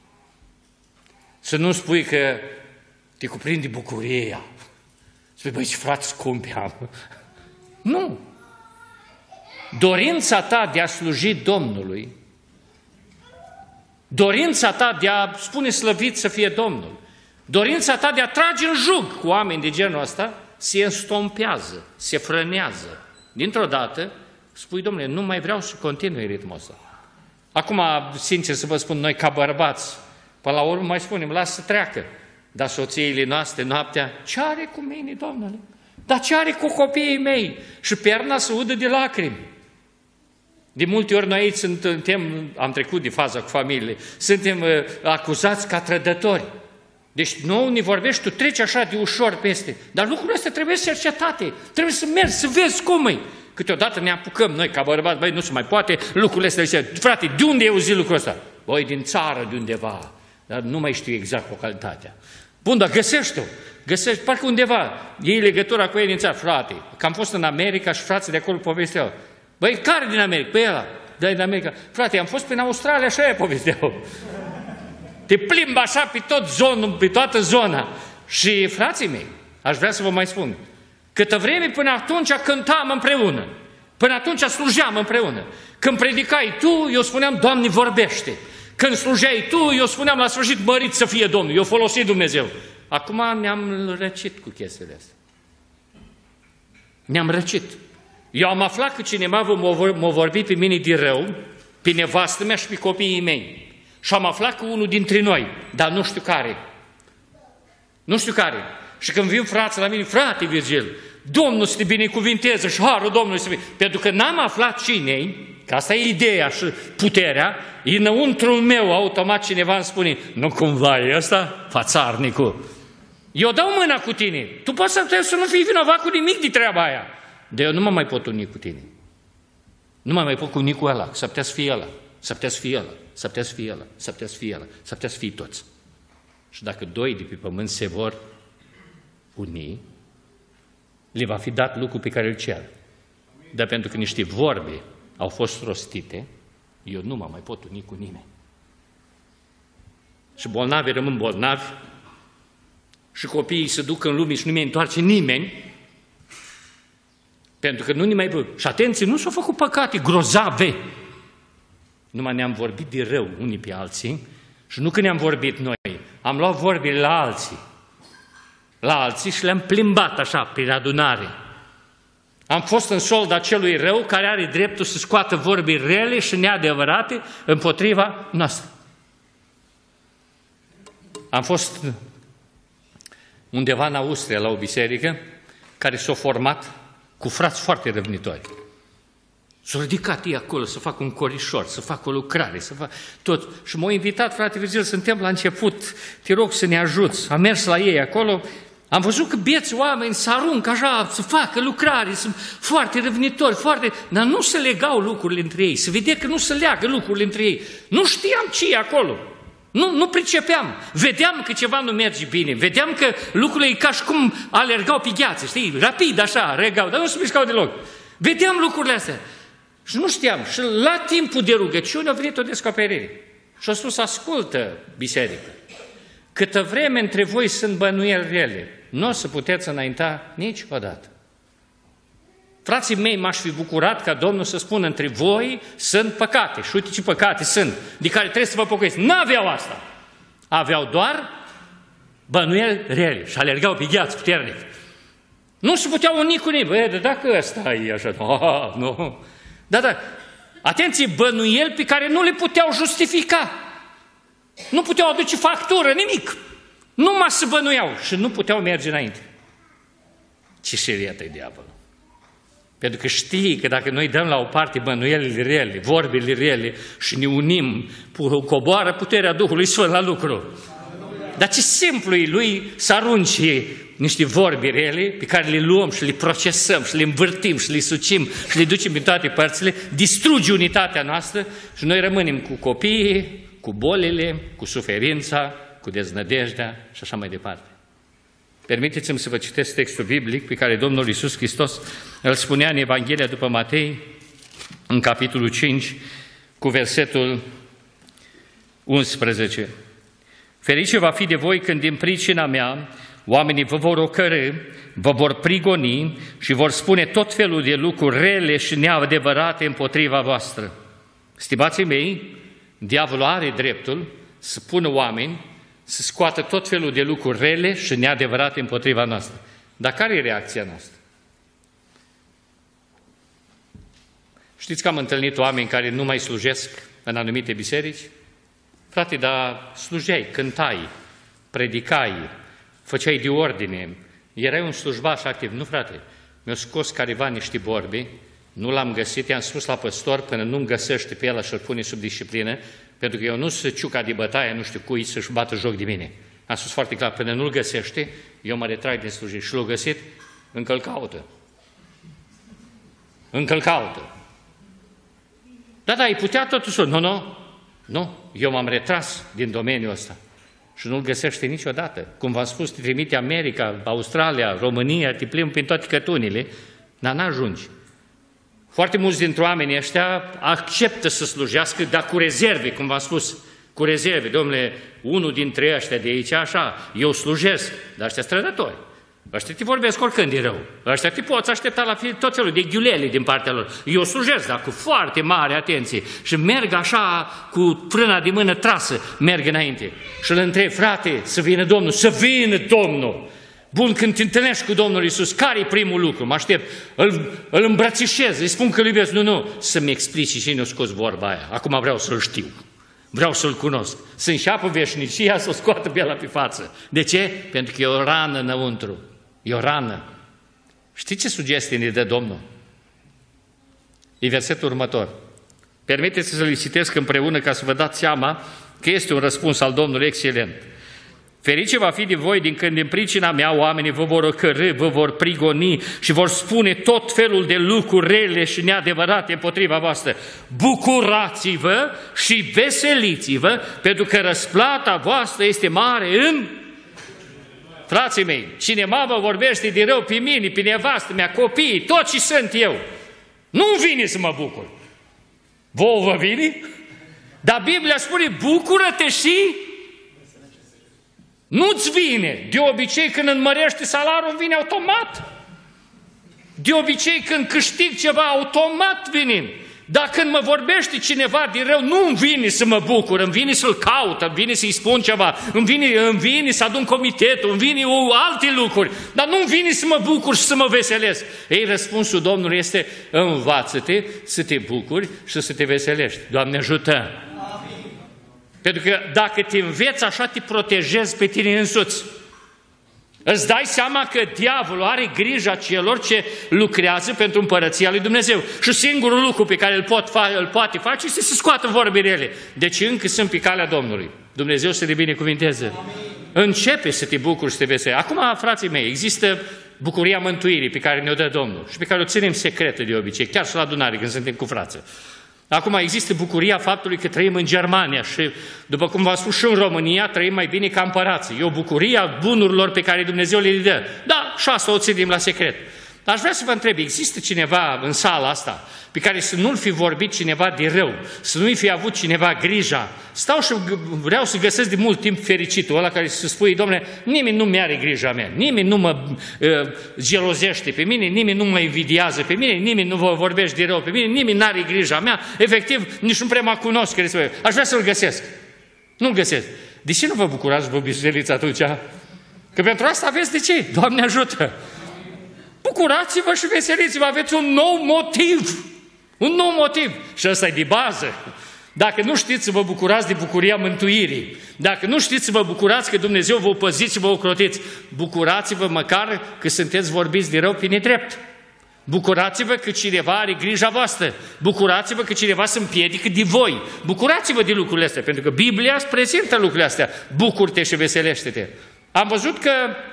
să nu spui că te cuprinde bucuria. Spui, băi, ce frați scumpi am. Nu. Dorința ta de a sluji Domnului, dorința ta de a spune slăvit să fie Domnul, dorința ta de a trage în jug cu oameni de genul ăsta se înstompează, se frânează. Dintr-o dată spui, domnule, nu mai vreau să continui ritmul ăsta. Acum, sincer să vă spun, noi ca bărbați, până la urmă mai spunem, lasă să treacă. Dar soțiile noastre noaptea, ce are cu mine, Domnule? Dar ce are cu copiii mei? Și perna se udă de lacrimi. De multe ori noi aici suntem, am trecut de faza cu familiile, suntem uh, acuzați ca trădători. Deci nouă ne vorbești, tu treci așa de ușor peste. Dar lucrurile astea trebuie cercetate, trebuie să mergi, să vezi cum e. Câteodată ne apucăm noi ca bărbați, băi, nu se mai poate, lucrurile astea, zice, frate, de unde e auzi lucrul ăsta? Băi, din țară, de undeva, dar nu mai știu exact localitatea. Bun, dar găsești-o, găsești, parcă undeva, iei legătura cu ei din țară, frate, că am fost în America și frații de acolo povesteau. Băi, care din America? Păi ăla, da, din America. Frate, am fost prin Australia și aia povesteau. Te plimbă așa pe tot zonul, pe toată zona. Și, frații mei, aș vrea să vă mai spun, câtă vreme până atunci cântam împreună, până atunci slujeam împreună. Când predicai tu, eu spuneam, Doamne, vorbește. Când slujeai tu, eu spuneam la sfârșit, mărit să fie Domnul, eu folosit Dumnezeu. Acum ne-am răcit cu chestiile astea. Ne-am răcit. Eu am aflat că cineva m-a vorbit pe mine de rău, pe nevastă mea și pe copiii mei. Și am aflat că unul dintre noi, dar nu știu care. Nu știu care. Și când vin frații la mine, frate Virgil, Domnul să te binecuvinteze și harul Domnului să fie. Pentru că n-am aflat cine-i, că asta e ideea și puterea, înăuntrul meu automat cineva îmi spune, nu cumva e ăsta, fațarnicul. Eu dau mâna cu tine, tu poți să, să nu fii vinovat cu nimic de treaba aia. Dar eu nu mă mai pot uni cu tine. Nu mă mai pot uni cu ăla, s-ar putea să fie ăla, s-ar putea să fie ăla, s-ar putea să fie ăla, s-ar putea să fie ăla, s-ar putea să fie toți. Și dacă doi de pe pământ se vor uni, le va fi dat lucru pe care îl cer. Dar pentru că niște vorbe au fost rostite, eu nu mă mai pot uni cu nimeni. Și bolnavii rămân bolnavi, și copiii se duc în lume și nu mi întoarce nimeni, pentru că nu ne mai... Și atenție, nu s-au făcut păcate grozave. numai ne-am vorbit de rău unii pe alții și nu că ne-am vorbit noi, am luat vorbile la alții, la alții și le-am plimbat așa prin adunare. Am fost în solda celui rău care are dreptul să scoată vorbi rele și neadevărate împotriva noastră. Am fost undeva în Austria la o biserică care s-a format cu frați foarte răvnitori. S-au ridicat ei acolo să facă un corișor, să facă o lucrare, să facă tot. Și m-au invitat, frate Virgil, suntem la început, te rog să ne ajuți. Am mers la ei acolo, am văzut că bieți oameni se aruncă așa, să facă lucrare, sunt foarte răvnitori, foarte... Dar nu se legau lucrurile între ei, se vedea că nu se leagă lucrurile între ei. Nu știam ce e acolo. Nu, nu pricepeam. Vedeam că ceva nu merge bine. Vedeam că lucrurile e ca și cum alergau pe gheață, știi? Rapid, așa, regau, dar nu se mișcau deloc. Vedeam lucrurile astea. Și nu știam. Și la timpul de rugăciune a venit o descoperire. Și a spus, ascultă, biserică, câtă vreme între voi sunt bănuieli rele, nu o să puteți înainta niciodată. Frații mei, m-aș fi bucurat ca Domnul să spună, între voi sunt păcate. Și uite ce păcate sunt, de care trebuie să vă pocăiți. N-aveau asta. Aveau doar bănuieli rele și alergau pe gheață puternic. Nu se puteau uni cu nimeni. Băi, dar dacă ăsta e așa, oh, nu. Da, da. Atenție, bănuieli pe care nu le puteau justifica. Nu puteau aduce factură, nimic. Numai se bănuiau și nu puteau merge înainte. Ce șerietă-i diavolul. Pentru că știi că dacă noi dăm la o parte bănuielile rele, vorbile rele și ne unim, coboară puterea Duhului Sfânt la lucru. Dar ce simplu e lui să arunce niște vorbi rele pe care le luăm și le procesăm și le învârtim și le sucim și le ducem în toate părțile, distruge unitatea noastră și noi rămânem cu copiii, cu bolile, cu suferința, cu deznădejdea și așa mai departe. Permiteți-mi să vă citesc textul biblic pe care Domnul Iisus Hristos îl spunea în Evanghelia după Matei, în capitolul cinci, cu versetul unsprezece. Ferice va fi de voi când din pricina mea oamenii vă vor ocărî, vă vor prigoni și vor spune tot felul de lucruri rele și neadevărate împotriva voastră. Stimații mei, diavolul are dreptul să pună oameni să scoată tot felul de lucruri rele și neadevărate împotriva noastră. Dar care e reacția noastră? Știți că am întâlnit oameni care nu mai slujesc în anumite biserici? Frate, dar slujeai, cântai, predicai, făceai de ordine, erai un slujbaș activ. Nu, frate, mi-a scos careva niște vorbi, nu l-am găsit, i-am spus la păstor până nu-mi găsește pe el și îl pune sub disciplină, pentru că eu nu sunt ciuca de bătaie, nu știu cui să-și bată joc de mine. Am spus foarte clar, până nu-l găsește, eu mă retrag din slujire. Și l-a găsit, încă-l caută. Încă-l caută. Da, da, îi putea totul să... Nu, nu, nu, eu m-am retras din domeniul ăsta. Și nu-l găsește niciodată. Cum v-am spus, te trimite America, Australia, România, te plimbi prin toate cătunile, dar n-ajungi. Foarte mulți dintre oamenii ăștia acceptă să slujească, dar cu rezerve, cum v-am spus, cu rezerve. Dom'le, unul dintre ăștia de aici, așa, eu slujesc, dar ăștia strădători. Ăștia te vorbesc oricând de rău. Ăștia te poți aștepta la tot felul de ghiulele din partea lor. Eu slujesc, dar cu foarte mare atenție. Și merg așa, cu frâna de mână trasă, merg înainte. Și îl întreb, frate, să vină Domnul, să vină Domnul. Bun, când te întâlnești cu Domnul Iisus, care e primul lucru? Mă aștept, îl, îl îmbrățișez, îi spun că îl iubesc. Nu, nu, să-mi explici și cine a scos vorba aia. Acum vreau să-l știu, vreau să-l cunosc. Să înșeapă veșnicia, să o scoată pe ăla pe față. De ce? Pentru că e o rană înăuntru. E o rană. Știți ce sugestie ne dă Domnul? E versetul următor. Permiteți să-l citesc împreună ca să vă dați seama că este un răspuns al Domnului excelent. Ferice va fi de voi din când din pricina mea oamenii vă vor ocărî, vă vor prigoni și vor spune tot felul de lucruri rele și neadevărate împotriva voastră. Bucurați-vă și veseliți-vă, pentru că răsplata voastră este mare în... Frații mei, cineva vă vorbește de rău pe mine, pe nevastă mea, copiii, tot ce sunt eu. Nu-mi vine să mă bucur. Vouă vă vine? Dar Biblia spune, bucură-te și... Nu-ți vine. De obicei, când înmărește salariul, vine automat. De obicei, când câștig ceva, automat vine. Dacă mă vorbește cineva din rău, nu îmi vine să mă bucur, îmi vine să-l caut, îmi vine să-i spun ceva, îmi vine, îmi vine să adun comitetul, îmi vine o, alte lucruri, dar nu îmi vine să mă bucur și să mă veselesc. Ei, răspunsul Domnului este: învață-te să te bucuri și să te veselești. Doamne ajută! Amin. Pentru că dacă te înveți așa, te protejezi pe tine însuți. Îți dai seama că diavolul are grijă celor ce lucrează pentru împărăția lui Dumnezeu. Și singurul lucru pe care îl, pot fa- îl poate face este să scoată vorbile ele. Deci încă sunt pe calea Domnului. Dumnezeu să te binecuvinteze. Începe să te bucuri și să te veseli. Acum, frații mei, există bucuria mântuirii pe care ne-o dă Domnul și pe care o ținem secretă de obicei, chiar și la adunare când suntem cu frații. Acum există bucuria faptului că trăim în Germania și, după cum v-am spus, și în România trăim mai bine ca împărații. E o bucurie a bunurilor pe care Dumnezeu le dă. Da, și asta o ținem la secret. Dar aș vrea să vă întreb, există cineva în sala asta pe care să nu-l fi vorbit cineva de rău, să nu-i fi avut cineva grija? Stau și vreau să găsesc de mult timp fericitul ăla care să spui: Dom'le, nimeni nu mi-are grija mea, nimeni nu mă uh, gelozește pe mine, nimeni nu mă invidiază pe mine, nimeni nu vă vorbește de rău pe mine, nimeni n-are grija mea, efectiv, nici nu prea mă cunosc. Aș vrea să-l găsesc. Nu-l găsesc. De ce nu vă bucurați, vă biseriți atunci? Că pentru asta aveți de ce? Doamne ajută! Bucurați-vă și veseliți-vă, aveți un nou motiv, un nou motiv. Și ăsta e de bază. Dacă nu știți să vă bucurați de bucuria mântuirii, dacă nu știți să vă bucurați că Dumnezeu vă păziți și vă ocrotiți, bucurați-vă măcar că sunteți vorbiți de rău pe nedrept. Bucurați-vă că cineva are grija voastră. Bucurați-vă că cineva se împiedică de voi. Bucurați-vă de lucrurile astea, pentru că Biblia îți prezintă lucrurile astea. Bucur-te și veselește-te. Am văzut că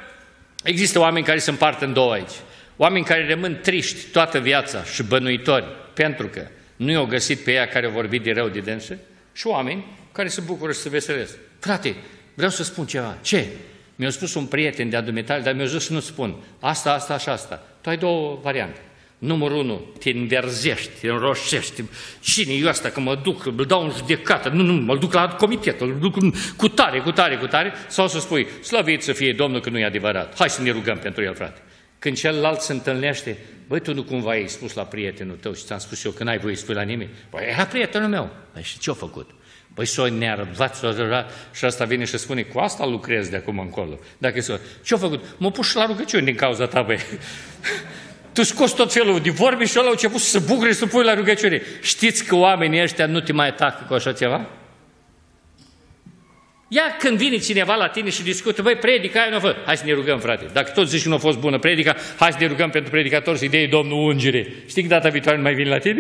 există oameni care se împart în două aici. Oameni care rămân triști toată viața și bănuitori pentru că nu i-au găsit pe ea care au vorbit de rău de dânse, și oameni care se bucură și se veselesc. Frate, vreau să spun ceva. Ce? Mi-a spus un prieten de-a dumitale, dar mi-a zis să nu spun. Asta, asta și asta. Tu ai două variante. Numărul unu, te înverzești, te înroșești. Cine e asta că mă duc, îl dau în judecată, nu, nu, mă duc la comitet, îl duc cu tare, cu tare, cu tare, sau să spui: slăvit să fie Domnul că nu e adevărat. Hai să ne rugăm pentru el, frate. Când celălalt se întâlnește: băi, tu nu cumva ai spus la prietenul tău și ți-am spus eu că n-ai voie să spui la nimeni? Băi, era prietenul meu. Băi, și ce-a făcut? Băi, s-o nervat, s-o nervat, și asta vine și spune: cu asta lucrez de acum încolo. Dacă s-o... Ce-a făcut? M-a pus și la rugăciuni din cauza ta, băi. Tu scoți tot felul de vorbe și ăla a început să se bucure și să pui la rugăciune. Știți că oamenii ăștia nu te mai atacă cu așa ceva? Ia când vine cineva la tine și discută: băi, predica aia nu a fost. Hai să ne rugăm, frate. Dacă tot zici că nu a fost bună predica, hai să ne rugăm pentru predicator să-i dea Domnul ungere. Știi că data viitoare nu mai vine la tine?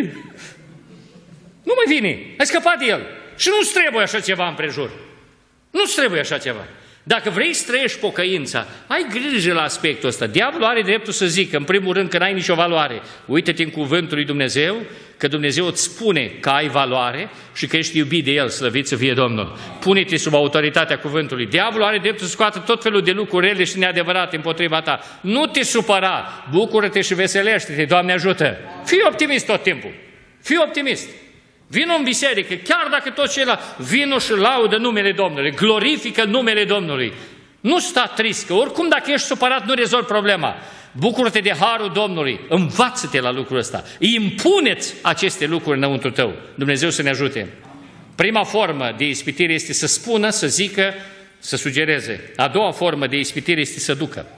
Nu mai vine. Ai scăpat de el. Și nu-ți trebuie așa ceva împrejur. Nu-ți trebuie așa ceva. Dacă vrei să trăiești pocăința, ai grijă la aspectul ăsta. Diavolul are dreptul să zică, în primul rând, că n-ai nicio valoare. Uită-te în cuvântul lui Dumnezeu, că Dumnezeu îți spune că ai valoare și că ești iubit de El, slăvit să fie Domnul. Pune-te sub autoritatea cuvântului. Diavolul are dreptul să scoată tot felul de lucruri rele și neadevărate împotriva ta. Nu te supăra, bucură-te și veselește-te, Doamne ajută. Fii optimist tot timpul. Fii optimist. Vino în biserică, chiar dacă tot ceilalți, vino și laudă numele Domnului, glorifică numele Domnului. Nu sta trist, că oricum dacă ești supărat nu rezolvi problema. Bucură-te de harul Domnului, învață-te la lucrul ăsta, impuneți aceste lucruri înăuntru tău. Dumnezeu să ne ajute. Prima formă de ispitire este să spună, să zică, să sugereze. A doua formă de ispitire este să ducă.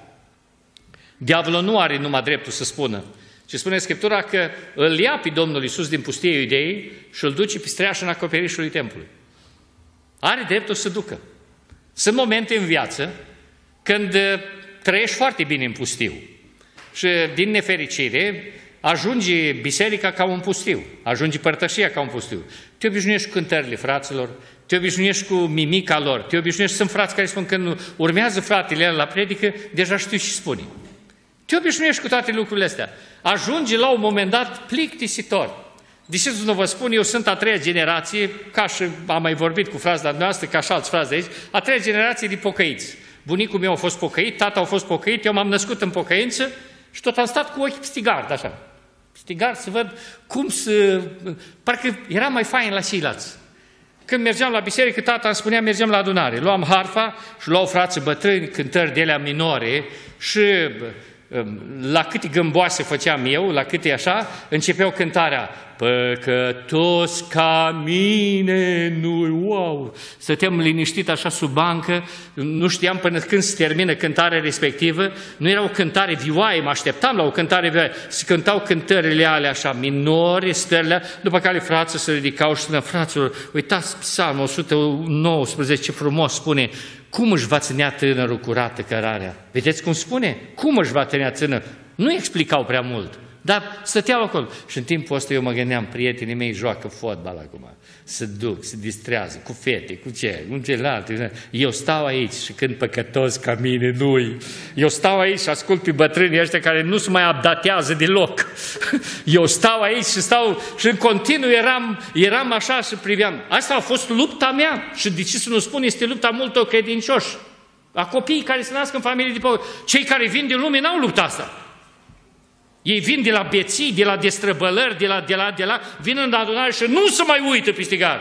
Diavolul nu are numai dreptul să spună, ci spune Scriptura că îl ia pe Domnul Iisus din pustie Iudeii și îl duce pe streașă în acoperișului templului. Are dreptul să ducă. Sunt momente în viață când trăiești foarte bine în pustiu și din nefericire ajunge biserica ca un pustiu, ajunge părtășia ca un pustiu. Te obișnuiești cu cântările fraților, te obișnuiești cu mimica lor, te obișnuiești, sunt frați care spun că când urmează fratele el la predică, deja știu și spune. Te obișnuiești cu toate lucrurile astea. Ajunge la un moment dat plictisitor. Deși nu vă spun, eu sunt a treia generație, ca și am mai vorbit cu frații de noastră, ca și alți frați de aici, a treia generație de pocăiți. Bunicul meu a fost pocăit, tata a fost pocăit, eu m-am născut în pocăință și tot am stat cu ochii stigard, așa. Stigard să văd cum să... Parcă era mai fain la ceilalți. Când mergeam la biserică, tata îmi spunea, mergeam la adunare. Luam harfa și luau frații bătrâni, cântări de alea minore și... La câte gâmboase făceam eu, la câte așa, începeau cântarea: păcătos ca mine nu, wow! Stăteam liniștit așa sub bancă, nu știam până când se termină cântarea respectivă, nu era o cântare vioaie, mă așteptam la o cântare vioaie, se cântau cântările alea așa, minore, stările, după care frații se ridicau și spuneau, fraților, uitați Psalmul o sută nouăsprezece, ce frumos spune, cum își va ținea tânărul curată cărarea? Vedeți cum spune? Cum își va ținea tânărul? Nu explicau prea mult. Dar stăteau acolo. Și în timpul ăsta eu mă gândeam, prietenii mei joacă fotbal acum, se duc, se distrează, cu fete, cu ce, cu celelalte. Eu stau aici și când păcătos ca mine nu-i. Eu stau aici și ascult pe bătrânii ăștia care nu se mai updatează deloc. Eu stau aici și stau și în continuu eram, eram așa și priveam. Asta a fost lupta mea și de ce să nu spun, este lupta multor credincioși. A copiii care se nasc în familie de păcătoși. Cei care vin din lume n-au lupta asta. Ei vin de la beții, de la destrăbălări, de la, de la, de la, vin în adunare și nu se mai uită pe stigar.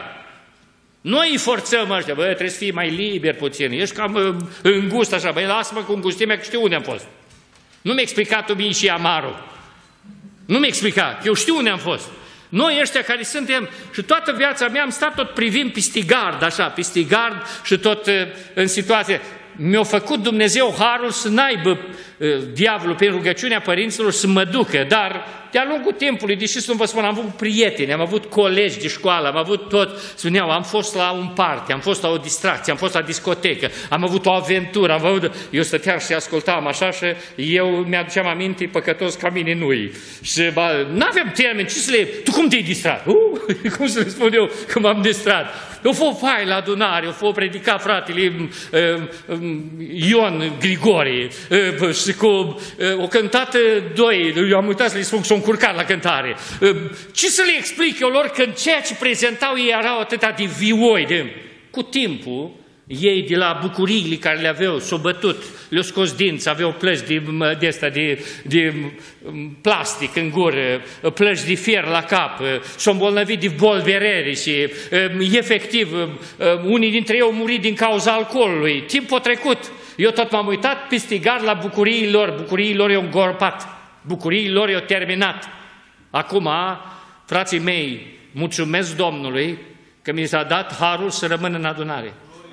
Noi îi forțăm ăștia, bă, trebuie să fii mai liber puțin, ești cam îngust așa, băi, lasă-mă cu îngustimea că știu unde am fost. Nu mi-a explicat tu mie și amarul. Nu mi-a explicat, eu știu unde am fost. Noi ăștia care suntem și toată viața mea am stat tot privind pe stigard, așa, pe stigard și tot în situație. Mi-a făcut Dumnezeu harul să n-aibă uh, diavolul prin rugăciunea părinților să mă ducă, dar de-a lungul timpului, deși să nu vă spun, am avut prieteni, am avut colegi de școală, am avut tot, spuneau, am fost la un party, am fost la o distracție, am fost la discotecă, am avut o aventură, am avut... Eu stăteam și ascultam așa și eu mi-aduceam aminte, păcătos ca mine nu-i. Și n-aveam termen, ce să le... Tu cum te-ai distrat? Uh, cum să le spun eu că m-am distrat? Eu fost fai la adunare, eu fost predica fratele uh, uh, Ion Grigore uh, și cu uh, o cântată doi, eu am uitat să le spun că s-au încurcat la cântare. Uh, ce să le explic eu lor când ceea ce prezentau ei erau atâta de vioi, de... Cu timpul, ei de la bucuriile care le aveau, s-au bătut, le-au scos dinți, aveau plăci de, de, asta, de, de plastic în gură, plăci de fier la cap, s-au îmbolnăvit de boli verere și efectiv unii dintre ei au murit din cauza alcoolului. Timpul trecut, eu tot m-am uitat pe stigar la bucuriile lor, bucuriile lor i-au îngorpat, bucuriile lor i-au terminat. Acum, frații mei, mulțumesc Domnului că mi s-a dat harul să rămân în adunare.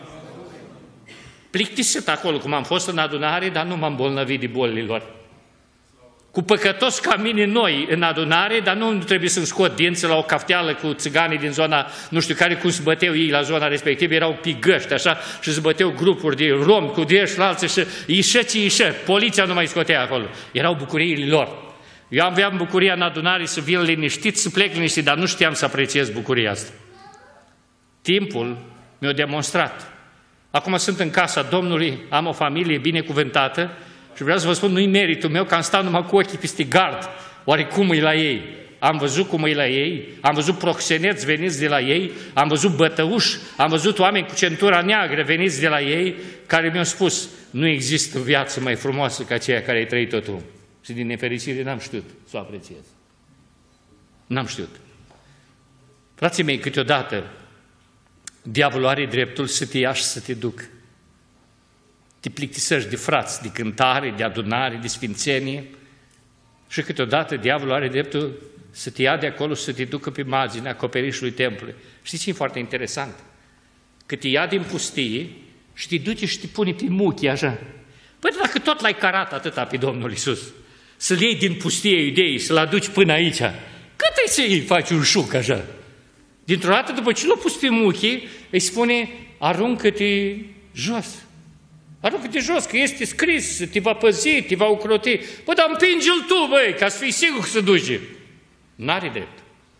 Plictisit acolo, cum am fost în adunare, dar nu m-am îmbolnăvit de bolile lor. Cu păcătos ca mine noi în adunare, dar nu trebuie să-mi scot dinții la o cafteală cu țiganii din zona, nu știu care, cum se băteau ei la zona respectivă, erau pigăști, așa, și se băteau grupuri de romi cu de și alții și ișă ce ișă, poliția nu mai scotea acolo. Erau bucuriile lor. Eu aveam bucuria în adunare să vin liniștit, să plec liniștit, dar nu știam să apreciez bucuria asta. Timpul mi-a demonstrat. Acum sunt în casa Domnului, am o familie binecuvântată și vreau să vă spun, nu-i meritul meu că am stat numai cu ochii peste gard. Oare cum e la ei? Am văzut cum e la ei, am văzut proxeneți veniți de la ei, am văzut bătăuși, am văzut oameni cu centura neagră veniți de la ei, care mi-au spus, nu există viață mai frumoasă ca aceea care ai trăit-o tu. Și din nefericire n-am știut să o apreciez. N-am știut. Frații mei, câteodată, diavolul are dreptul să te ia și să te ducă. Te plictisești de frați, de cântare, de adunare, de sfințenie și câteodată diavolul are dreptul să te ia de acolo și să te ducă pe marginea acoperișului templului. Știți ce e foarte interesant? Că te ia din pustie și te duce și te pune pe muchi așa. Păi dacă tot l-ai carat atâta pe Domnul Iisus, să-l iei din pustie iudeii, să-l aduci până aici, cât ai să îi faci un șuc așa? Dintr-o dată, după ce l-a pus pe muchi, îi spune, aruncă-te jos. Aruncă-te jos, că este scris, te va păzi, te va ocroti. Bă, dar împinge-l tu, băi, ca să fii sigur că se duce. N-are drept.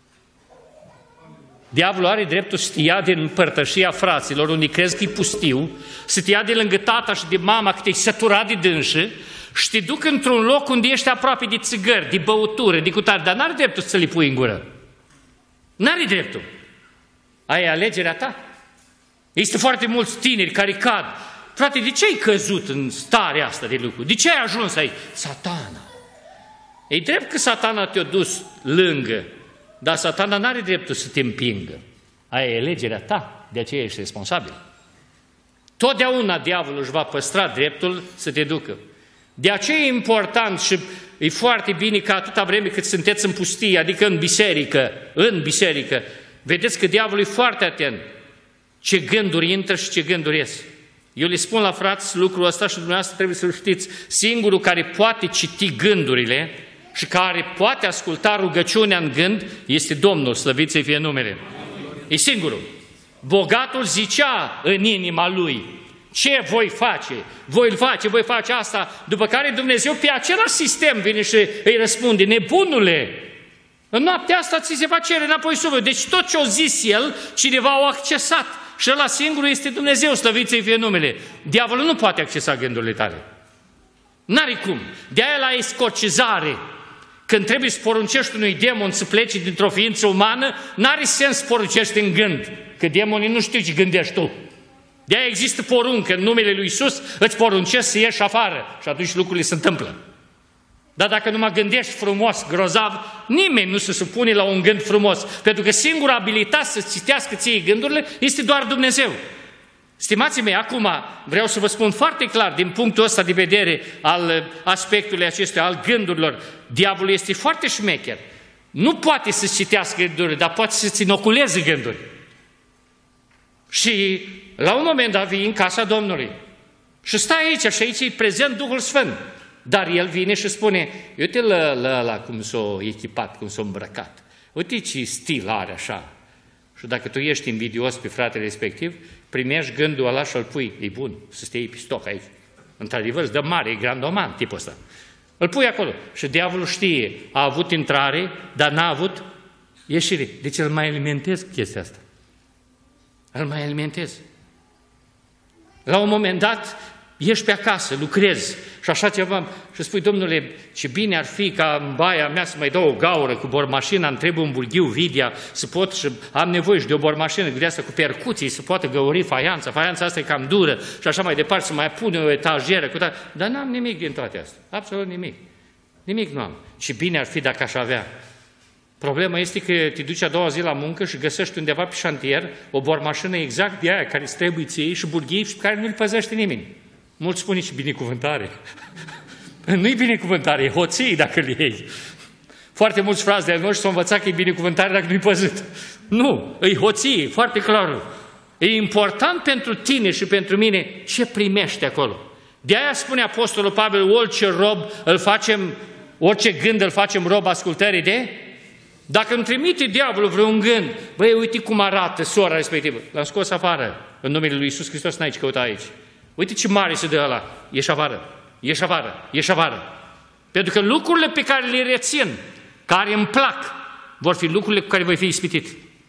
Diavolul are dreptul să te ia din părtășia fraților, unde crezi că e pustiu, să te ia de lângă tata și de mama, că te-ai săturat de dânsă, și te duc într-un loc unde ești aproape de țigări, de băutură, de cutare, dar n-are dreptul să le pui în gură. N-are dreptul. Aia e alegerea ta. Există foarte mulți tineri care cad. Frate, de ce ai căzut în starea asta de lucru? De ce ai ajuns aici? Satana. E drept că Satana te-a dus lângă, dar Satana n-are dreptul să te împingă. Aia e alegerea ta, de aceea ești responsabil. Totdeauna diavolul își va păstra dreptul să te ducă. De aceea e important și e foarte bine că atâta vreme cât sunteți în pustie, adică în biserică, în biserică, vedeți că diavolul e foarte atent ce gânduri intră și ce gânduri ies. Eu le spun la frați lucrul ăsta și dumneavoastră trebuie să-l știți. Singurul care poate citi gândurile și care poate asculta rugăciunea în gând este Domnul, slăvit să fie numele. E singurul. Bogatul zicea în inima lui, ce voi face? Voi îl face, voi face asta. După care Dumnezeu pe același sistem vine și îi răspunde, nebunule, în noaptea asta ți se va cere înapoi sufletul. Deci tot ce a zis el, cineva a accesat. Și ăla singurul este Dumnezeu, slăvit să-i fie numele. Diavolul nu poate accesa gândurile tale. N-are cum. De-aia la escorcizare, când trebuie să poruncești unui demon să plece dintr-o ființă umană, n-are sens să poruncești în gând, că demonii nu știu ce gândești tu. De-aia există poruncă în numele lui Iisus, îți poruncesc să ieși afară și atunci lucrurile se întâmplă. Dar dacă numai gândești frumos, grozav, nimeni nu se supune la un gând frumos, pentru că singura abilitate să citească ție gândurile este doar Dumnezeu. Stimații mei, acum vreau să vă spun foarte clar, din punctul ăsta de vedere al aspectului acestuia, al gândurilor, diavolul este foarte șmecher. Nu poate să citească gândurile, dar poate să-ți inoculeze gânduri. Și la un moment dat vii în casa Domnului și stai aici și aici e prezent Duhul Sfânt. Dar el vine și spune, uite la, la, la cum s-a echipat, cum s-a îmbrăcat. Uite ce stil are așa. Și dacă tu ești invidios pe fratele respectiv, primești gândul ăla și îl pui, e bun, să te iei pe stoc aici. Într-adevăr, îți dă mare, e grandoman tipul ăsta. Îl pui acolo. Și diavolul știe, a avut intrare, dar n-a avut ieșire. Deci îl mai alimentez chestia asta. Îl mai alimentez. La un moment dat, ești pe acasă, lucrezi și așa ceva și spui, domnule, ce bine ar fi ca în baia mea să mai dau o gaură cu bormașina, îmi trebuie un bulghiu vidia, să pot și am nevoie și de o bormașină de asta cu percuții, să poată găuri faianța, faianța asta e cam dură și așa mai departe, să mai pune o etajeră cu toate. Dar n-am nimic din toate astea, absolut nimic. Nimic nu am. Ce bine ar fi dacă aș avea. Problema este că te duci a doua zi la muncă și găsești undeva pe șantier o bormașină exact de aia care îți trebuie ție și bulghii și pe care nu-l păzește nimeni. Mulți spune și binecuvântare. Nu-i binecuvântare, e hoții dacă le iei. Foarte mulți frați de-ai noștri s-au învățat că e binecuvântare dacă nu-i păzit. Nu, e hoție, foarte clar. E important pentru tine și pentru mine ce primești acolo. De-aia spune Apostolul Pavel, orice rob îl facem, orice gând îl facem rob ascultării de... Dacă îmi trimite diavolul vreun gând, băi, uite cum arată sora respectivă, l-am scos afară, în numele lui Iisus Hristos n-ai ce căuta aici. Uite ce mare se dă ăla, ieși afară, ieși afară, ieși afară. Pentru că lucrurile pe care le rețin, care îmi plac, vor fi lucrurile cu care voi fi ispitit.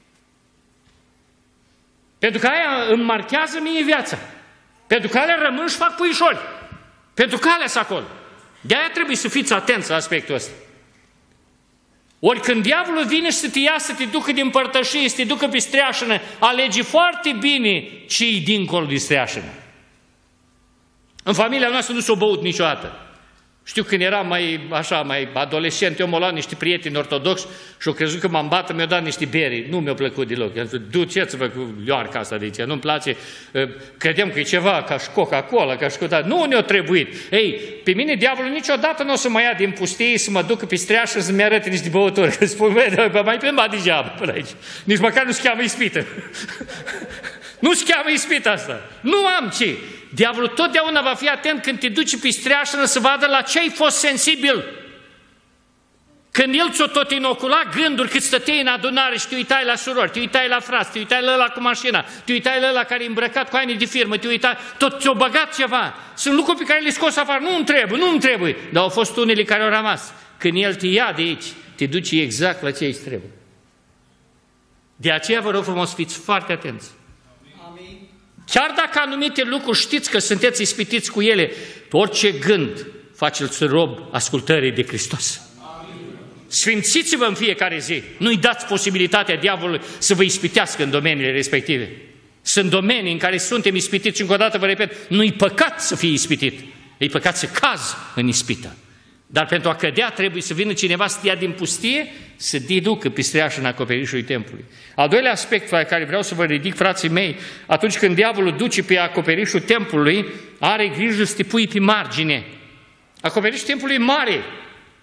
Pentru că aia îmi marchează mie viața. Pentru că alea rămân și fac puișori. Pentru că alea sunt acolo. De-aia trebuie să fiți atenți la aspectul ăsta. Ori când diavolul vine și să te ia, să te ducă din părtășie, să te ducă pe streașină, alegi foarte bine ce-i dincolo de streașină. În familia noastră nu s-a băut niciodată. Știu când eram mai, așa, mai adolescent, eu m-am luat niște prieteni ortodoxi și au crezut că m-am bată, mi-au dat niște beri. Nu mi-a plăcut deloc. I-am zis, duceți-vă cu ioarca asta de aici, nu-mi place. Credem că e ceva ca și Coca-Cola, ca și cu Nu ne-a trebuit. Ei, pe mine diavolul niciodată nu o să mă ia din pustie, să mă ducă pe streașă să-mi arate niște băuturi. Spun, băi, mai plimba degeaba până aici. Nici măcar nu se cheamă ispită. Nu se cheamă ispită asta. Nu am ce. Diavolul totdeauna va fi atent când te duci pe streașină să vadă la ce ai fost sensibil. Când el ți-o tot inocula gânduri cât stăteai în adunare și te uitai la surori, te uitai la frați, te uitai la ăla cu mașina, te uitai la ăla care e îmbrăcat cu haine de firmă, te uitai, tot ți-o băgat ceva. Sunt lucruri pe care le scos afară, nu-mi trebuie, nu-mi trebuie. Dar au fost unele care au rămas. Când el te ia de aici, te duci exact la ce îți trebuie. De aceea vă rog frumos, fiți foarte atenți. Chiar dacă anumite lucruri știți că sunteți ispitiți cu ele, orice gând faceți rob ascultării de Hristos. Sfințiți-vă în fiecare zi. Nu-i dați posibilitatea diavolului să vă ispitească în domeniile respective. Sunt domenii în care suntem ispitiți și încă o dată vă repet, nu-i păcat să fii ispitit. E păcat să cazi în ispită. Dar pentru a cădea trebuie să vină cineva să te ia din pustie, să te ducă pe streașă în acoperișul templului. Al doilea aspect la care vreau să vă ridic, frații mei, atunci când diavolul duce pe acoperișul templului, are grijă să te pui pe margine. Acoperișul templului e mare.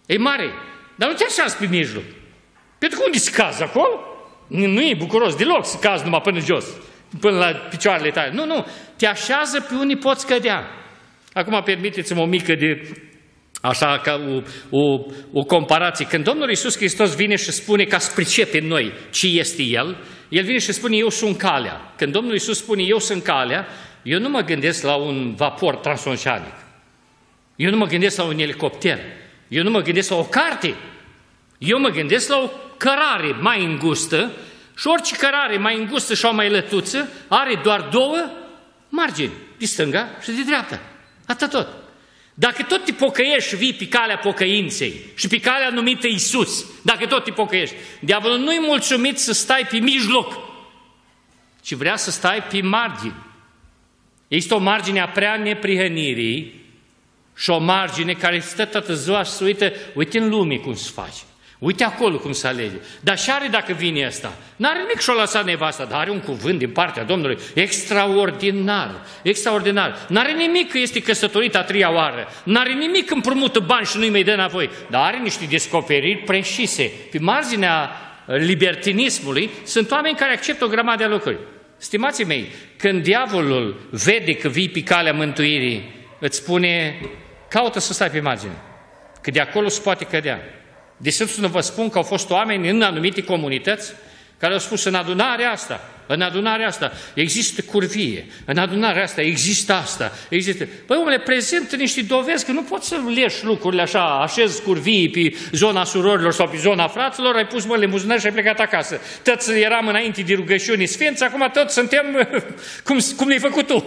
E mare, dar nu te așează pe mijloc. Pentru că unde se cază acolo? Nu e bucuros deloc să cazi numai până jos, până la picioarele tale. Nu, nu, te așează pe unde poți cădea. Acum permiteți-mi o mică de, așa, ca o, o, o comparație. Când Domnul Iisus Hristos vine și spune ca să pricepem noi ce este El, El vine și spune eu sunt calea. Când Domnul Iisus spune eu sunt calea, eu nu mă gândesc la un vapor transoceanic. Eu nu mă gândesc la un elicopter. Eu nu mă gândesc la o carte. Eu mă gândesc la o cărare mai îngustă și orice cărare mai îngustă și o mai lătuță are doar două margini, de stânga și de dreapta. Atât tot. Dacă tot te pocăiești și vii pe calea pocăinței și pe calea numită Iisus, dacă tot te pocăiești, diavolul nu-i mulțumit să stai pe mijloc, ci vrea să stai pe margini. Există o margine a prea neprihănirii și o margine care stă toată ziua și se uită, uite în lume cum se face. Uite acolo cum se alege. Dar și are dacă vine ăsta. N-are nimic și-o lăsat nevasta, dar are un cuvânt din partea Domnului extraordinar. Extraordinar. N-are nimic că este căsătorit a treia oară. N-are nimic că împrumută bani și nu-i mai dă înapoi. Dar are niște descoperiri precise. Pe marginea libertinismului sunt oameni care acceptă o grămadă de lucruri. Stimații mei, când diavolul vede că vii pe calea mântuirii, îți spune, caută să stai pe margine. Că de acolo se poate cădea. De să nu vă spun că au fost oameni în anumite comunități care au spus în adunarea asta, în adunarea asta există curvie, în adunarea asta există asta, există... Păi omule, prezintă niște dovezi că nu poți să leși lucrurile așa, așezi curvii pe zona surorilor sau pe zona fraților, ai pus mâinile muzunări și ai plecat acasă. Toți eram înainte de rugăciuni sfinți, acum toți suntem cum, cum ne-ai făcut tu.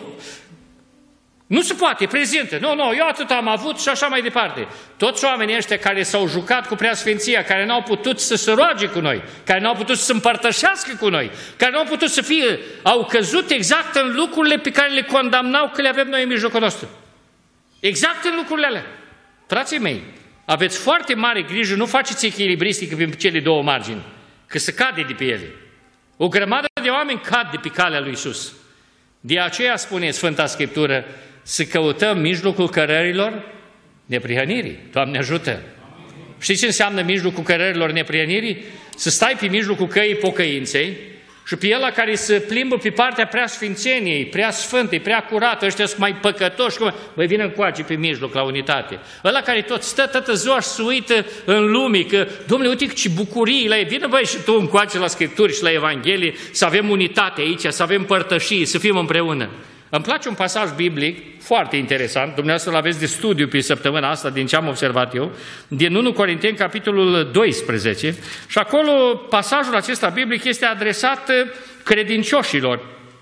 Nu se poate, prezintă. Nu, nu, eu atât am avut și așa mai departe. Toți oamenii ăștia care s-au jucat cu preasfinția, care n-au putut să se roage cu noi, care n-au putut să se împărtășească cu noi, care n-au putut să fie, au căzut exact în lucrurile pe care le condamnau că le avem noi în mijlocul nostru. Exact în lucrurile alea. Frații mei, aveți foarte mare grijă, nu faceți echilibristică pe cele două margini, că se cade de pe ele. O grămadă de oameni cad de pe calea lui Iisus. De aceea spune Sfânta Scriptură, să căutăm mijlocul cărărilor neprihănirii. Doamne ajută! Știți ce înseamnă mijlocul cărărilor neprihănirii? Să stai pe mijlocul căii pocăinței și pe ăla care se plimbă pe partea prea sfințeniei, prea sfântei, prea curată, ăștia sunt mai păcătoși, băi, vină încoace pe mijloc la unitate. Ăla care tot stă toată ziua și se uită în lume, că, Dom'le, uite ce bucurii la ei, vină băi și tu încoace la Scripturi și la Evanghelie, să avem unitate aici, să avem părtășii, să fim împreună. Îmi place un pasaj biblic foarte interesant, dumneavoastră îl aveți de studiu pe săptămâna asta, din ce am observat eu, din întâi Corinteni, capitolul doisprezece, și acolo pasajul acesta biblic este adresat credincioșilor,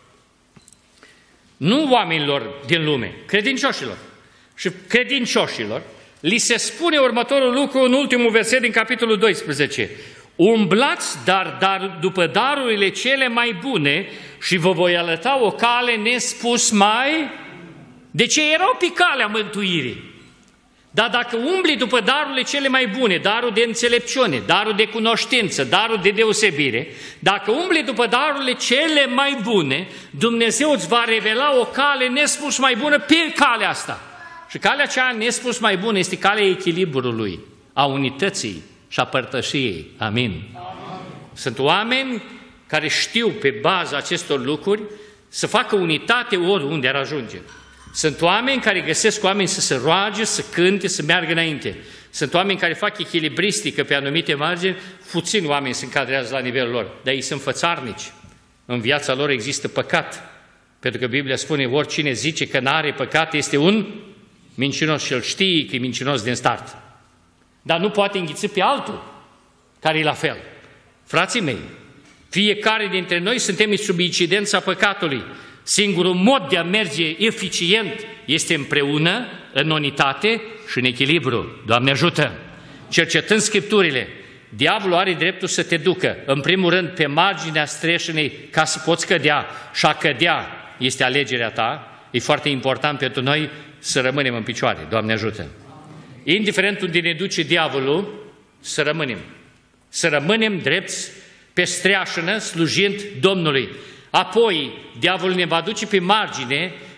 nu oamenilor din lume, credincioșilor. Și credincioșilor li se spune următorul lucru în ultimul verset din capitolul doisprezece. Umblați dar, dar după darurile cele mai bune și vă voi arăta o cale nespus mai... De ce erau pe calea mântuirii? Dar dacă umbli după darurile cele mai bune, darul de înțelepciune, darul de cunoștință, darul de deosebire, dacă umbli după darurile cele mai bune, Dumnezeu îți va revela o cale nespus mai bună pe calea asta. Și calea cea nespus mai bună este calea echilibrului, a unității și a părtășiei. Amin. Amin. Sunt oameni care știu pe baza acestor lucruri să facă unitate oriunde ar ajunge. Sunt oameni care găsesc oameni să se roage, să cânte, să meargă înainte. Sunt oameni care fac echilibristică pe anumite margini, puțini oameni se încadrează la nivelul lor, dar ei sunt fățarnici. În viața lor există păcat. Pentru că Biblia spune, oricine zice că n-are păcat este un mincinos și el știe că e mincinos din start. Dar nu poate înghiți pe altul care e la fel. Frații mei, fiecare dintre noi suntem sub incidența păcatului. Singurul mod de a merge eficient este împreună, în unitate și în echilibru. Doamne ajută! Cercetând Scripturile, diavolul are dreptul să te ducă, în primul rând, pe marginea streșinei ca să poți cădea. Și a cădea este alegerea ta. E foarte important pentru noi să rămânem în picioare. Doamne ajută! Indiferent unde ne duce diavolul, să rămânem. Să rămânem drepți pe streașină, slujind Domnului. Apoi, diavolul ne va duce pe margine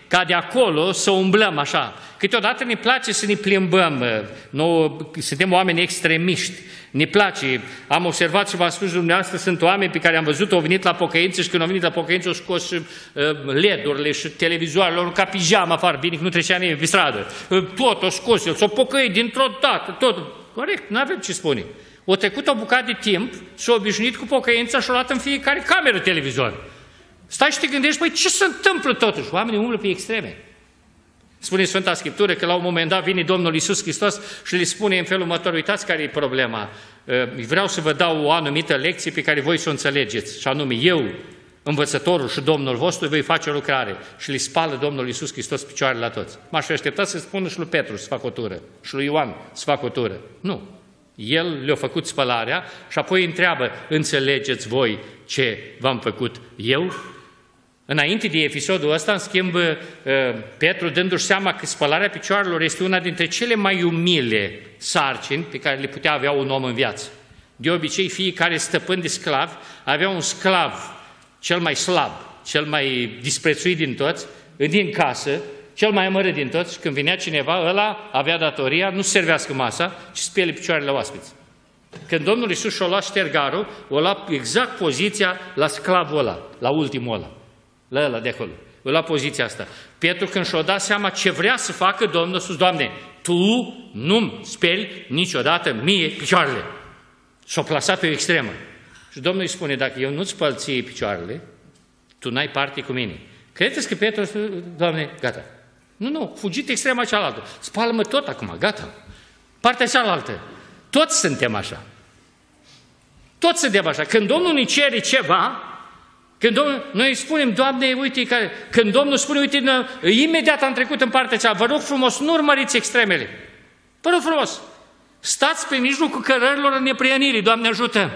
ca de acolo să umblăm așa. Câteodată ne place să ne plimbăm, noi suntem oameni extremiști, ne place. Am observat și v-am spus dumneavoastră, sunt oameni pe care am văzut, au venit la pocăință și când au venit la pocăință au scos uh, L E D-urile și televizoarele, au ca pijama afară, bine că nu trecea nimeni pe stradă. Tot au scos el, s-au pocăit dintr-o dată, tot. Corect, nu avem ce spune. O trecut o bucată de timp, s-a obișnuit cu pocăința și a luat în fiecare cameră televizor. Stai și te gândești, păi ce se întâmplă totuși? Oamenii umblă pe extreme. Spune Sfânta Scriptură că la un moment dat vine Domnul Iisus Hristos și le spune în felul următor, uitați care e problema. Vreau să vă dau o anumită lecție pe care voi să o înțelegeți. Și anume, eu, învățătorul și Domnul vostru, voi face o lucrare. Și le spală Domnul Iisus Hristos picioarele la toți. M-aș fi așteptat să spună și lui Petru să facă o tură, și lui Ioan să facă o tură. Nu. El le-a făcut spălarea și apoi întreabă, înțelegeți voi ce v-am făcut eu? Înainte de episodul ăsta, în schimb, Petru, dându-și seama că spălarea picioarelor este una dintre cele mai umile sarcini pe care le putea avea un om în viață. De obicei, fiecare stăpân de sclavi avea un sclav cel mai slab, cel mai disprețuit din toți, din casă, cel mai amărât din toți, când venea cineva, ăla avea datoria, nu servească masa, ci spele picioarele oaspeți. Când Domnul Iisus și-a luat ștergarul, o lua exact poziția la sclavul ăla, la ultimul ăla, la ăla de acolo. O lua poziția asta. Petru, când și-a dat seama ce vrea să facă Domnul, a spus, Doamne, Tu nu-mi speli niciodată mie picioarele. Și-a plasat pe o extremă. Și Domnul îi spune, dacă eu nu-ți spăl ție picioarele, tu n-ai parte cu mine. Credeți că Petru a spus, Doamne, gata. Nu, nu, fugit extrema cealaltă. Spală-mă tot acum, gata. Partea cealaltă. Toți suntem așa. Toți suntem așa. Când Domnul ne cere ceva, când Domnul, noi spunem, Doamne, uite, care, când Domnul spune, uite, imediat am trecut în partea cealaltă, vă rog frumos, nu urmăriți extremele. Vă rog frumos, stați pe mijlocul cărărilor în neprienirii, Doamne ajută.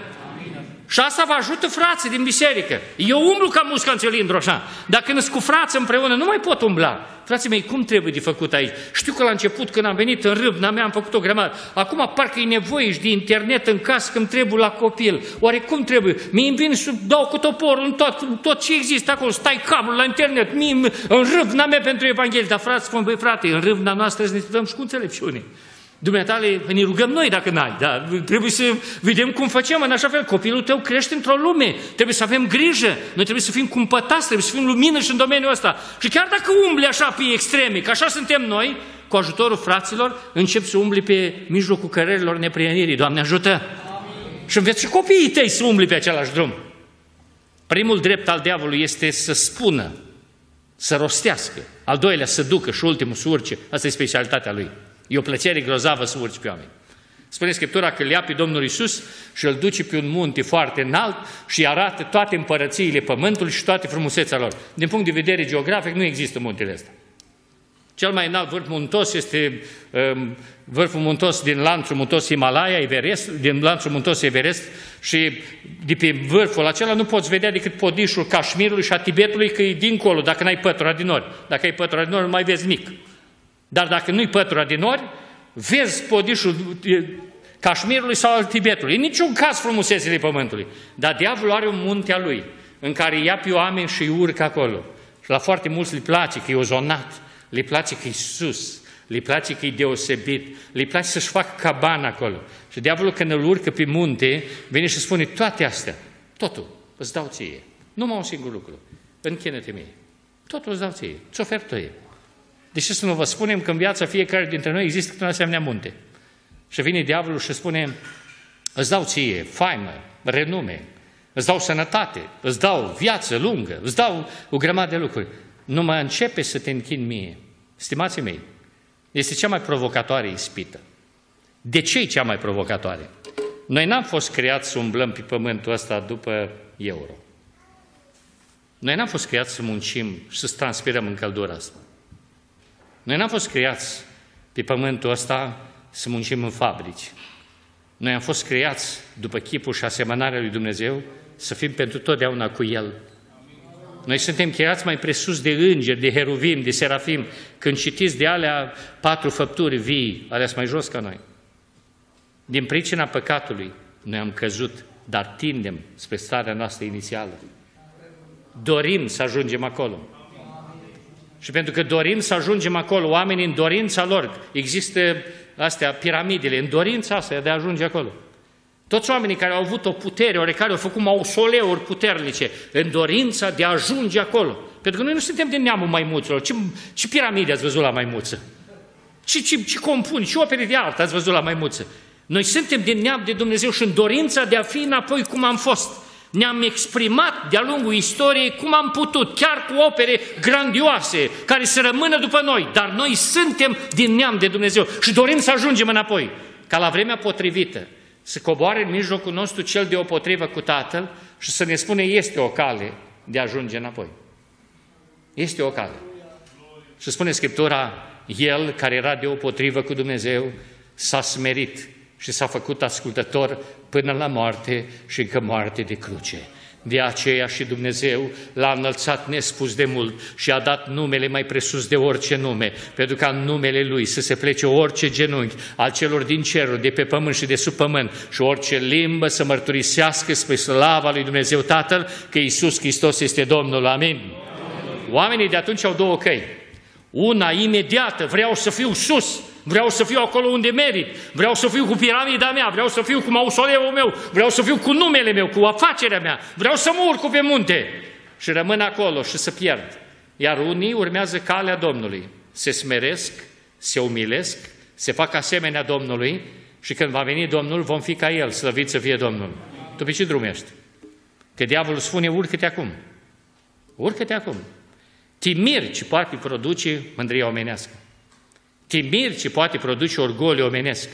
Și asta vă ajută frații din biserică. Eu umblu ca musca în cilindru așa. Dacă când sunt cu frați împreună, nu mai pot umbla. Frații mei, cum trebuie de făcut aici? Știu că la început, când am venit în râvna mea, am făcut o grămadă. Acum parcă e nevoie și de internet în casă când trebuie la copil. Oare cum trebuie? Mi-i vin și dau cu toporul în tot, tot ce există acolo. Stai cablul la internet, mie în râvna mea pentru Evanghelie. Dar frați, spun, băi frate, în râvna noastră să ne dăm și cu înțelepciune. Dumneatale, ne rugăm noi dacă n-ai, da? Trebuie să vedem cum facem în așa fel. Copilul tău crește într-o lume, trebuie să avem grijă, noi trebuie să fim cumpătați, trebuie să fim lumină și în domeniul ăsta. Și chiar dacă umbli așa pe extreme, că așa suntem noi, cu ajutorul fraților, încep să umbli pe mijlocul cărărilor neprienirii. Doamne ajută! Amin. Și înveți și copiii tăi să umbli pe același drum. Primul drept al diavolului este să spună, să rostească. Al doilea să ducă și ultimul să urce. Asta e specialitatea lui. E o plăcere grozavă să urci pe oameni. Spune Scriptura că îl ia pe Domnul Iisus și îl duce pe un munte foarte înalt și îi arată toate împărățiile pământului și toate frumusețea lor. Din punct de vedere geografic nu există muntele ăsta. Cel mai înalt vârf muntos este um, vârful muntos din lanțul muntos Himalaya, Everest, din lanțul muntos Everest și de pe vârful acela nu poți vedea decât podișul Cașmirului și a Tibetului, că e dincolo, dacă n-ai pătura din nori. Dacă ai pătura din nori, nu mai vezi nimic. Dar dacă nu-i pătura din nori, vezi podișul Cașmirului sau al Tibetului. În niciun caz frumusețile pământului. Dar diavolul are un munte al lui, în care ia pe oameni și îi urcă acolo. Și la foarte mulți le place că e ozonat, le place că e sus, le place că e deosebit, le place să-și facă cabana acolo. Și diavolul când îl urcă pe munte, vine și spune toate astea, totul îți dau ție. Numai un singur lucru, închină-te mie. Totul îți dau ție, ți ofer tăie. Deși să nu vă spunem că în viața fiecare dintre noi există un asemenea munte. Și vine diavolul și spune, îți dau ție faimă, renume, îți dau sănătate, îți dau viață lungă, îți dau o grămadă de lucruri. Nu mai începe să te închini mie. Stimații mei, este cea mai provocatoare ispită. De ce e cea mai provocatoare? Noi n-am fost creați să umblăm pe pământul ăsta după euro. Noi n-am fost creați să muncim și să transpirăm în căldura asta. Noi n-am fost creați pe pământul ăsta să muncim în fabrici. Noi am fost creați după chipul și asemănarea lui Dumnezeu să fim pentru totdeauna cu El. Noi suntem creați mai presus de îngeri, de heruvim, de serafim. Când citiți de alea patru făpturi vii, alea sunt mai jos ca noi. Din pricina păcatului, noi am căzut, dar tindem spre starea noastră inițială. Dorim să ajungem acolo. Și pentru că dorim să ajungem acolo, oamenii în dorința lor, există astea, piramidele, în dorința asta de a ajunge acolo. Toți oamenii care au avut o putere, oarecare au făcut mausoleuri puternice, în dorința de a ajunge acolo. Pentru că noi nu suntem din neamul maimuților. Ce, ce piramide ați văzut la maimuță? Ce, ce, ce compuni, ce opere de artă ați văzut la maimuță? Noi suntem din neam de Dumnezeu și în dorința de a fi înapoi cum am fost. Ne-am exprimat de-a lungul istoriei cum am putut, chiar cu opere grandioase, care să rămână după noi. Dar noi suntem din neam de Dumnezeu și dorim să ajungem înapoi. Ca la vremea potrivită, să coboare în mijlocul nostru cel deopotrivă cu Tatăl și să ne spune este o cale de a ajunge înapoi. Este o cale. Și spune Scriptura, El care era deopotrivă cu Dumnezeu s-a smerit și s-a făcut ascultător până la moarte și încă moarte de cruce. De aceea și Dumnezeu l-a înălțat nespus de mult și a dat numele mai presus de orice nume, pentru ca în numele Lui să se plece orice genunchi al celor din ceruri, de pe pământ și de sub pământ și orice limbă să mărturisească spre slava lui Dumnezeu Tatăl că Iisus Hristos este Domnul. Amin. Amin. Oamenii de atunci au două căi. Una imediată, vreau să fiu sus, vreau să fiu acolo unde merit, vreau să fiu cu piramida mea, vreau să fiu cu mausoleul meu, vreau să fiu cu numele meu, cu afacerea mea, vreau să mă urc pe munte și rămân acolo și să pierd. Iar unii urmează calea Domnului, se smeresc, se umilesc, se fac asemenea Domnului și când va veni Domnul vom fi ca El, slăvit să fie Domnul. Tu pe ce drum ești? Că diavolul spune, urcă-te acum, urcă-te acum. Te miri ce poate produce mândria omenească. Te miri ce poate produce orgoliu omenesc.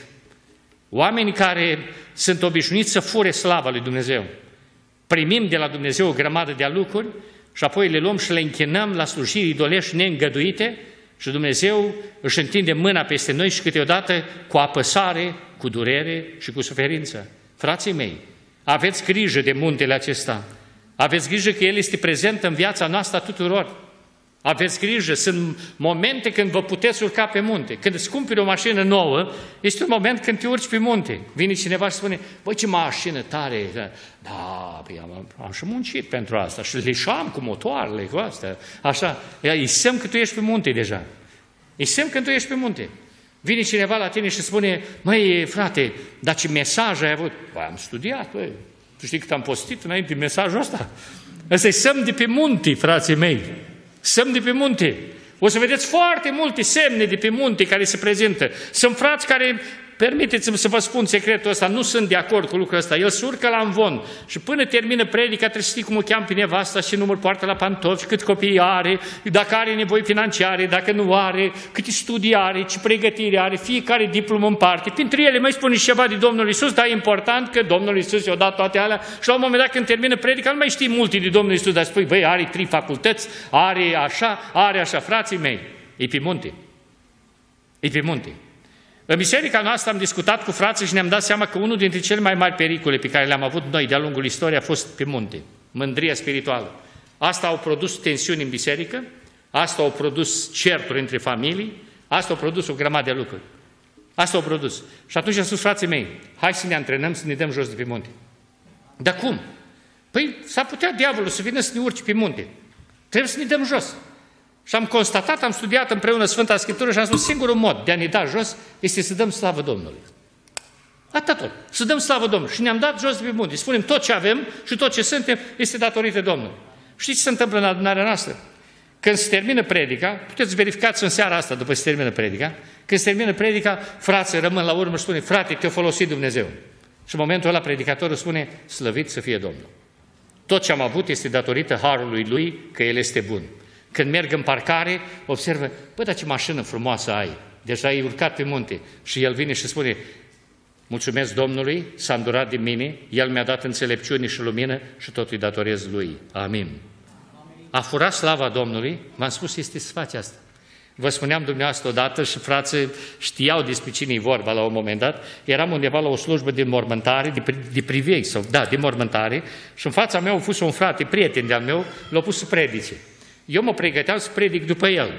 Oamenii care sunt obișnuiți să fure slava lui Dumnezeu. Primim de la Dumnezeu o grămadă de lucruri și apoi le luăm și le închinăm la slujiri idolești neîngăduite și Dumnezeu își întinde mâna peste noi și câteodată cu apăsare, cu durere și cu suferință. Frații mei, aveți grijă de muntele acesta. Aveți grijă că El este prezent în viața noastră tuturor. Aveți grijă, sunt momente când vă puteți urca pe munte. Când îți cumperi o mașină nouă, este un moment când te urci pe munte. Vine cineva și spune, băi, ce mașină tare! Da, păi am, am și muncit pentru asta și lișam cu motoarele, cu astea. Așa, e semn că tu ești pe munte deja. E semn că tu ești pe munte. Vine cineva la tine și spune, măi, frate, dar ce mesaj ai avut? Băi, am studiat, băi. Tu știi cât am postit înainte mesajul ăsta? Ăsta e semn de pe munte, frații mei. Semn de pe munte. O să vedeți foarte multe semne de pe munte care se prezintă. Sunt frați care, permiteți-mi să vă spun secretul ăsta, nu sunt de acord cu lucrul ăsta. El se urcă la învon și până termină predica trebuie să știi cum o cheamă pe nevasta și număr poartă la pantofi, cât copii are, dacă are nevoi financiare, dacă nu are, câte studii are, ce pregătire are, fiecare diplomă în parte. Printre ele mai spune și ceva de Domnul Iisus, dar e important că Domnul Iisus i-a dat toate alea și la un moment dat când termină predica nu mai știi multe de Domnul Iisus, dar spui, băi, are trei facultăți, are așa, are așa, frații mei. E pe munte. E pe munte. În biserica noastră am discutat cu frații și ne-am dat seama că unul dintre cele mai mari pericole pe care le-am avut noi de-a lungul istoriei a fost pe munte. Mândria spirituală. Asta au produs tensiuni în biserică, asta au produs certuri între familii, asta au produs o grămadă de lucruri. Asta au produs. Și atunci am spus, frații mei, hai să ne antrenăm să ne dăm jos de pe munte. Dar cum? Păi s-ar putea diavolul să vină să ne urci pe munte. Trebuie să ne dăm jos. Și am constatat, am studiat împreună Sfânta Scriptură și am spus, singurul mod de a ne da jos este să dăm slavă Domnului. Atât tot. Să dăm slavă Domnului. Și ne-am dat jos de pe munte. Spunem, tot ce avem și tot ce suntem este datorită Domnului. Știți ce se întâmplă în adunarea noastră? Când se termină predica, puteți verificați în seara asta după ce se termină predica, când se termină predica, frații rămân la urmă și spune, frate, te-a folosit Dumnezeu. Și în momentul ăla predicatorul spune, slăvit să fie Domnul. Tot ce am avut este datorită harului Lui, că El este bun. Când merg în parcare, observă, bă, dar ce mașină frumoasă ai, deja ai urcat pe munte. Și el vine și spune, mulțumesc Domnului, s-a îndurat de mine, El mi-a dat înțelepciune și lumină și tot îi datorez Lui. Amin. A furat slava Domnului, v-am spus, este să faci asta. Vă spuneam dumneavoastră odată și frații știau despre cine e vorba la un moment dat, eram undeva la o slujbă de mormântare, de, de privei, sau da, de mormântare, și în fața mea a fost un frate, prieten de-al meu, l-a pus să predice. Eu mă pregăteam să predic după el.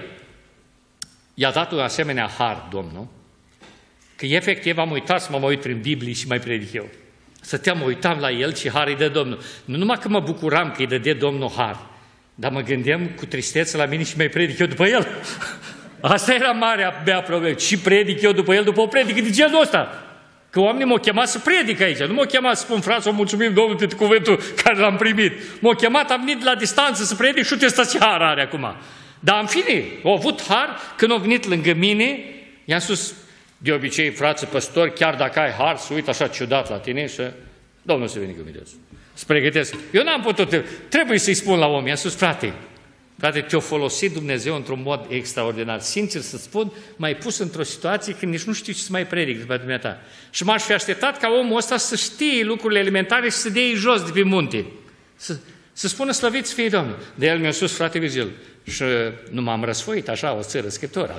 I-a dat un asemenea har, Domnul, că efectiv am uitat să mă uit prin Biblie și mai predic eu. Stăteam, mă uitam la el și har îi dă Domnul. Nu numai că mă bucuram că îi dădea Domnul har, Dar mă gândeam cu tristețe la mine și mai predic eu după el. Asta era marea mea problemă. Și predic eu după el, după o predică de genul ăsta. Că oamenii m-au chemat să predic aici. Nu m-au chemat să spun, frați, o mulțumim Domnului pentru cuvântul care l-am primit. M-au chemat, am venit la distanță să predic și uite ăsta ce har are acum. Dar în fine, au avut har când au venit lângă mine, i-am spus, de obicei, frață păstori, chiar dacă ai har, să uit așa ciudat la tine și Domnul să vină cu mine. Să pregătesc. Eu n-am putut, trebuie să-i spun la om, i-am spus, frate, frate, te-a folosit Dumnezeu într-un mod extraordinar. Sincer să spun, m-ai pus într-o situație când nici nu știu ce să mai predic după dumneata. Și m-aș fi așteptat ca omul ăsta să știe lucrurile elementare și să dea jos de pe munte. Să, să spună slăviți fie Domnul. De el mi-a spus, frate Virgil, și nu m-am răsfoit așa, o țără scriptură.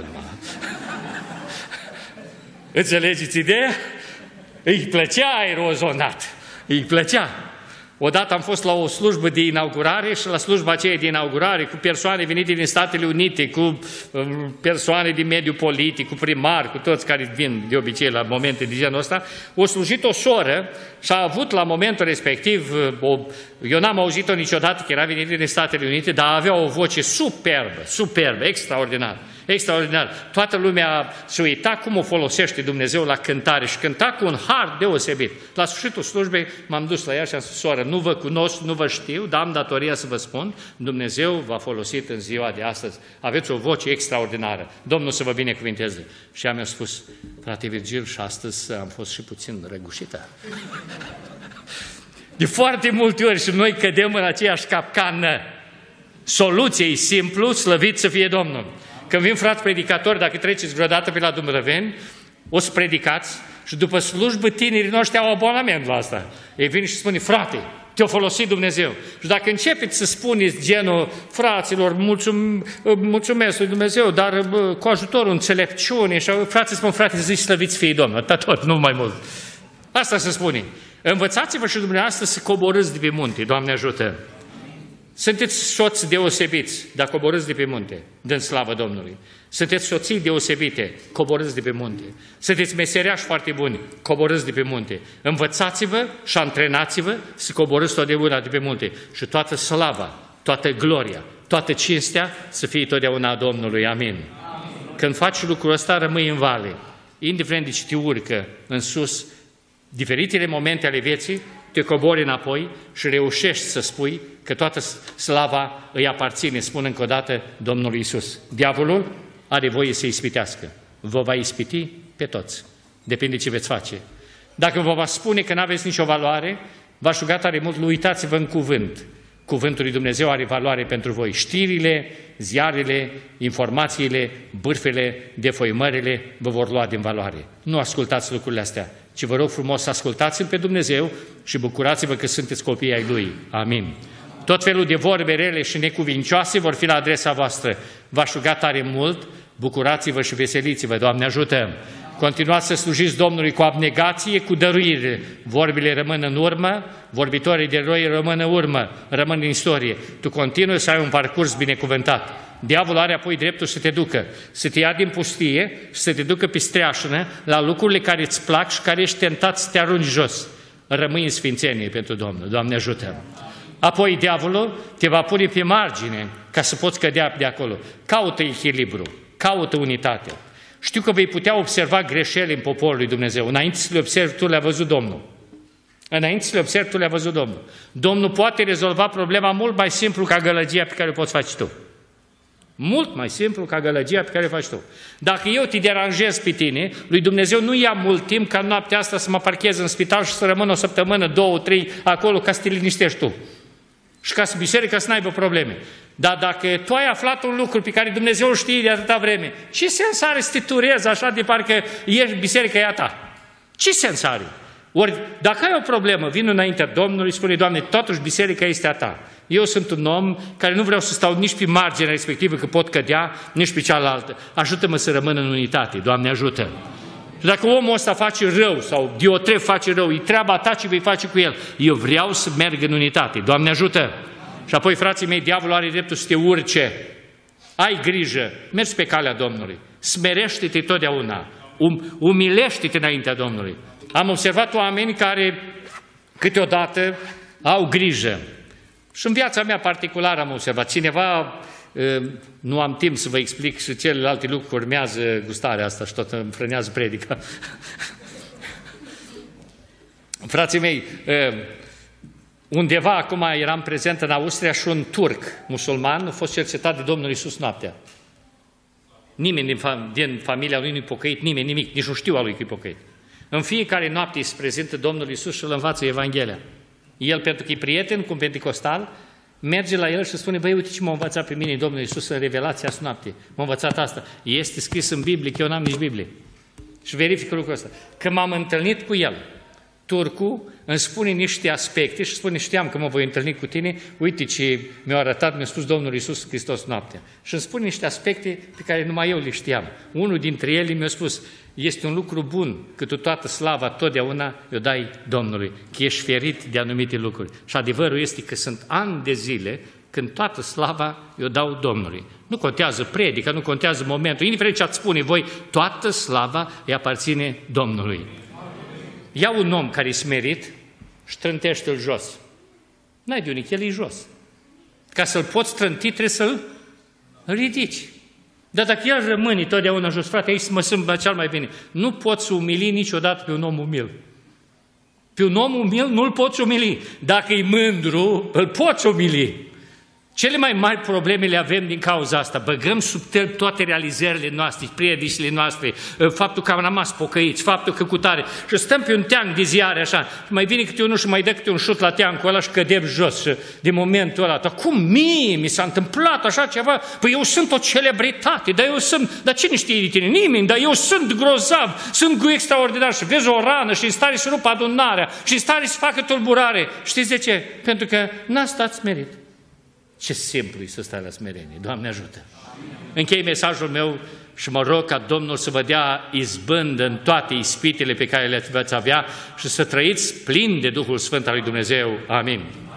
Înțelegeți ideea? Îi plăcea aerozonat. Îi plăcea. Odată am fost la o slujbă de inaugurare și la slujba aceea de inaugurare cu persoane venite din Statele Unite, cu persoane din mediul politic, cu primari, cu toți care vin de obicei la momente de genul ăsta, o slujit o soră și a avut la momentul respectiv, o, eu n-am auzit-o niciodată că era venită din Statele Unite, dar avea o voce superbă, superbă, extraordinar. Extraordinar. Toată lumea se uita cum o folosește Dumnezeu la cântare și cânta cu un har deosebit. La sfârșitul slujbei m-am dus la ea și am spus, soră, nu vă cunosc, nu vă știu, dar am datoria să vă spun, Dumnezeu v-a folosit în ziua de astăzi. Aveți o voce extraordinară. Domnul să vă binecuvinteze. Și ea mi-a spus, frate Virgil, și astăzi am fost și puțin răgușită. De foarte multe ori și noi cădem în aceeași capcană. Soluția e simplu, slăvit să fie Domnul. Când vin frați predicatori, dacă treceți vreodată pe la Dumbrăveni, o să predicați și după slujbă tinerii noștri au abonament la asta. Ei vin și spune, frate, te-a folosit Dumnezeu. Și dacă începeți să spuneți genul, fraților, mulțum, mulțumesc lui Dumnezeu, dar bă, cu ajutorul înțelepciunii, și frații spun, frate, zici slăviți fie Domnul, atât tot, nu mai mult. Asta se spune. Învățați-vă și dumneavoastră să coborâți de pe munte, Doamne ajută. Sunteți soți deosebiți, dar coborâți de pe munte, dând slavă Domnului. Sunteți soții deosebite, coborâți de pe munte. Sunteți meseriași foarte buni, coborâți de pe munte. Învățați-vă și antrenați-vă să coborâți totdeauna de pe munte. Și toată slava, toată gloria, toată cinstea să fie totdeauna a Domnului. Amin. Amin. Când faci lucrul ăsta, rămâi în vale. Indiferent de ce te urcă în sus, diferitele momente ale vieții, te cobori înapoi și reușești să spui că toată slava îi aparține, spun încă o dată, Domnului Iisus. Diavolul are voie să ispitească. Vă va ispiti pe toți. Depinde ce veți face. Dacă vă va spune că nu aveți nicio valoare, v-aș ruga tare mult, uitați-vă în cuvânt. Cuvântul lui Dumnezeu are valoare pentru voi. Știrile, ziarele, informațiile, bârfele, defăimările vă vor lua din valoare. Nu ascultați lucrurile astea, ci vă rog frumos să ascultați-L pe Dumnezeu și bucurați-vă că sunteți copii ai Lui. Amin. Tot felul de vorbe rele și necuvincioase vor fi la adresa voastră. V-aș ruga tare mult, bucurați-vă și veseliți-vă, Doamne ajută! Continuați să slujiți Domnului cu abnegație, cu dăruire. Vorbile rămân în urmă, vorbitorii de răi rămân în urmă, rămân în istorie. Tu continui să ai un parcurs binecuvântat. Diavolul are apoi dreptul să te ducă, să te ia din pustie și să te ducă pe streașină la lucrurile care îți plac și care ești tentat să te arunci jos. Rămâi în sfințenie pentru Domnul. Doamne ajută! Apoi diavolul te va pune pe margine ca să poți cădea de acolo. Caută echilibru, caută unitate. Știu că vei putea observa greșeli în poporul lui Dumnezeu. Înainte să le observi, tu le-a văzut Domnul. Înainte să le observi, tu le-a văzut Domnul. Domnul poate rezolva problema mult mai simplu ca gălăgia pe care o poți face tu. Mult mai simplu ca gălăgia pe care o faci tu. Dacă eu te deranjez pe tine, lui Dumnezeu nu ia mult timp ca noaptea asta să mă parchez în spital și să rămân o săptămână, două, trei acolo ca să te liniștești tu. Și ca să biserica să n-aibă probleme. Dar dacă tu ai aflat un lucru pe care Dumnezeu îl știe de atâta vreme, ce sens are să te turezi așa de parcă ești biserica e a ta? Ce sens are? Ori dacă ai o problemă, vin înaintea Domnului, spune, Doamne, totuși biserica este a ta. Eu sunt un om care nu vreau să stau nici pe marginea respectivă, că pot cădea, nici pe cealaltă. Ajută-mă să rămân în unitate, Doamne ajută. Și dacă omul ăsta face rău sau Diotref face rău, e treaba ta ce vei face cu el. Eu vreau să merg în unitate, Doamne ajută. Și apoi, frații mei, diavolul are dreptul să te urce. Ai grijă, mergi pe calea Domnului. Smerește-te totdeauna. Um, umilește-te înaintea Domnului. Am observat oameni care câteodată au grijă Și în viața mea particulară am observat. Cineva, nu am timp să vă explic și celelalte lucruri, urmează gustarea asta și tot îmi frânează predica. Frații mei, undeva acum eram prezent în Austria și un turc musulman a fost cercetat de Domnul Iisus noaptea. Nimeni din, fam- din familia lui nu-i pocăit, nimeni, nimic, nici nu știu a lui că-i pocăit. În fiecare noapte îi se prezintă Domnul Iisus și îl învață Evanghelia. El, pentru că e prieten cu un pentecostal, merge la el și spune, băi, uite ce m-a învățat pe mine Domnul Iisus în revelația azi noapte. M-a învățat asta. Este scris în Biblie, că eu n-am nici Biblie. Și verifică lucrul ăsta. Că m-am întâlnit cu el, turcul îmi spune niște aspecte și spune, știam că mă voi întâlni cu tine, uite ce mi-a arătat, mi-a spus Domnul Iisus Hristos noaptea. Și îmi spune niște aspecte pe care numai eu le știam. Unul dintre ele mi-a spus, este un lucru bun că tu toată slava totdeauna o dai Domnului, că ești ferit de anumite lucruri. Și adevărul este că sunt ani de zile când toată slava o dau Domnului. Nu contează predica, nu contează momentul, indiferent ce ați spune voi, toată slava îi aparține Domnului. Ia un om care e smerit și trântește-l jos. N-ai de unic, el e jos. Ca să-l poți trânti, trebuie să-l ridici. Dar dacă el rămâne totdeauna jos, frate, aici mă simt cel mai bine. Nu poți umili niciodată pe un om umil. Pe un om umil nu-l poți umili. Dacă e mândru, îl poți umili. Cele mai mari probleme le avem din cauza asta. Băgăm sub tălpi toate realizările noastre, predicile noastre, faptul că am rămas pocăiți, faptul că cu tare. Și stăm pe un teanc de ziare așa. Mai vine câte unul și mai dă câte un șut la teancul ăla și cădem jos. Și de momentul ăla, dar cum mie mi s-a întâmplat așa ceva? Păi eu sunt o celebritate, dar eu sunt, dar cine știe de tine? Nimeni, dar eu sunt grozav, sunt extraordinar. Și vezi o rană și în stare să rupă adunarea și în stare să facă tulburare. Știți de ce? Pentru că n-a stat smerit. Ce simplu e să stai la smerenie. Doamne ajută! Amin. Închei mesajul meu și mă rog ca Domnul să vă dea izbândă în toate ispitele pe care le veți avea și să trăiți plin de Duhul Sfânt al lui Dumnezeu. Amin.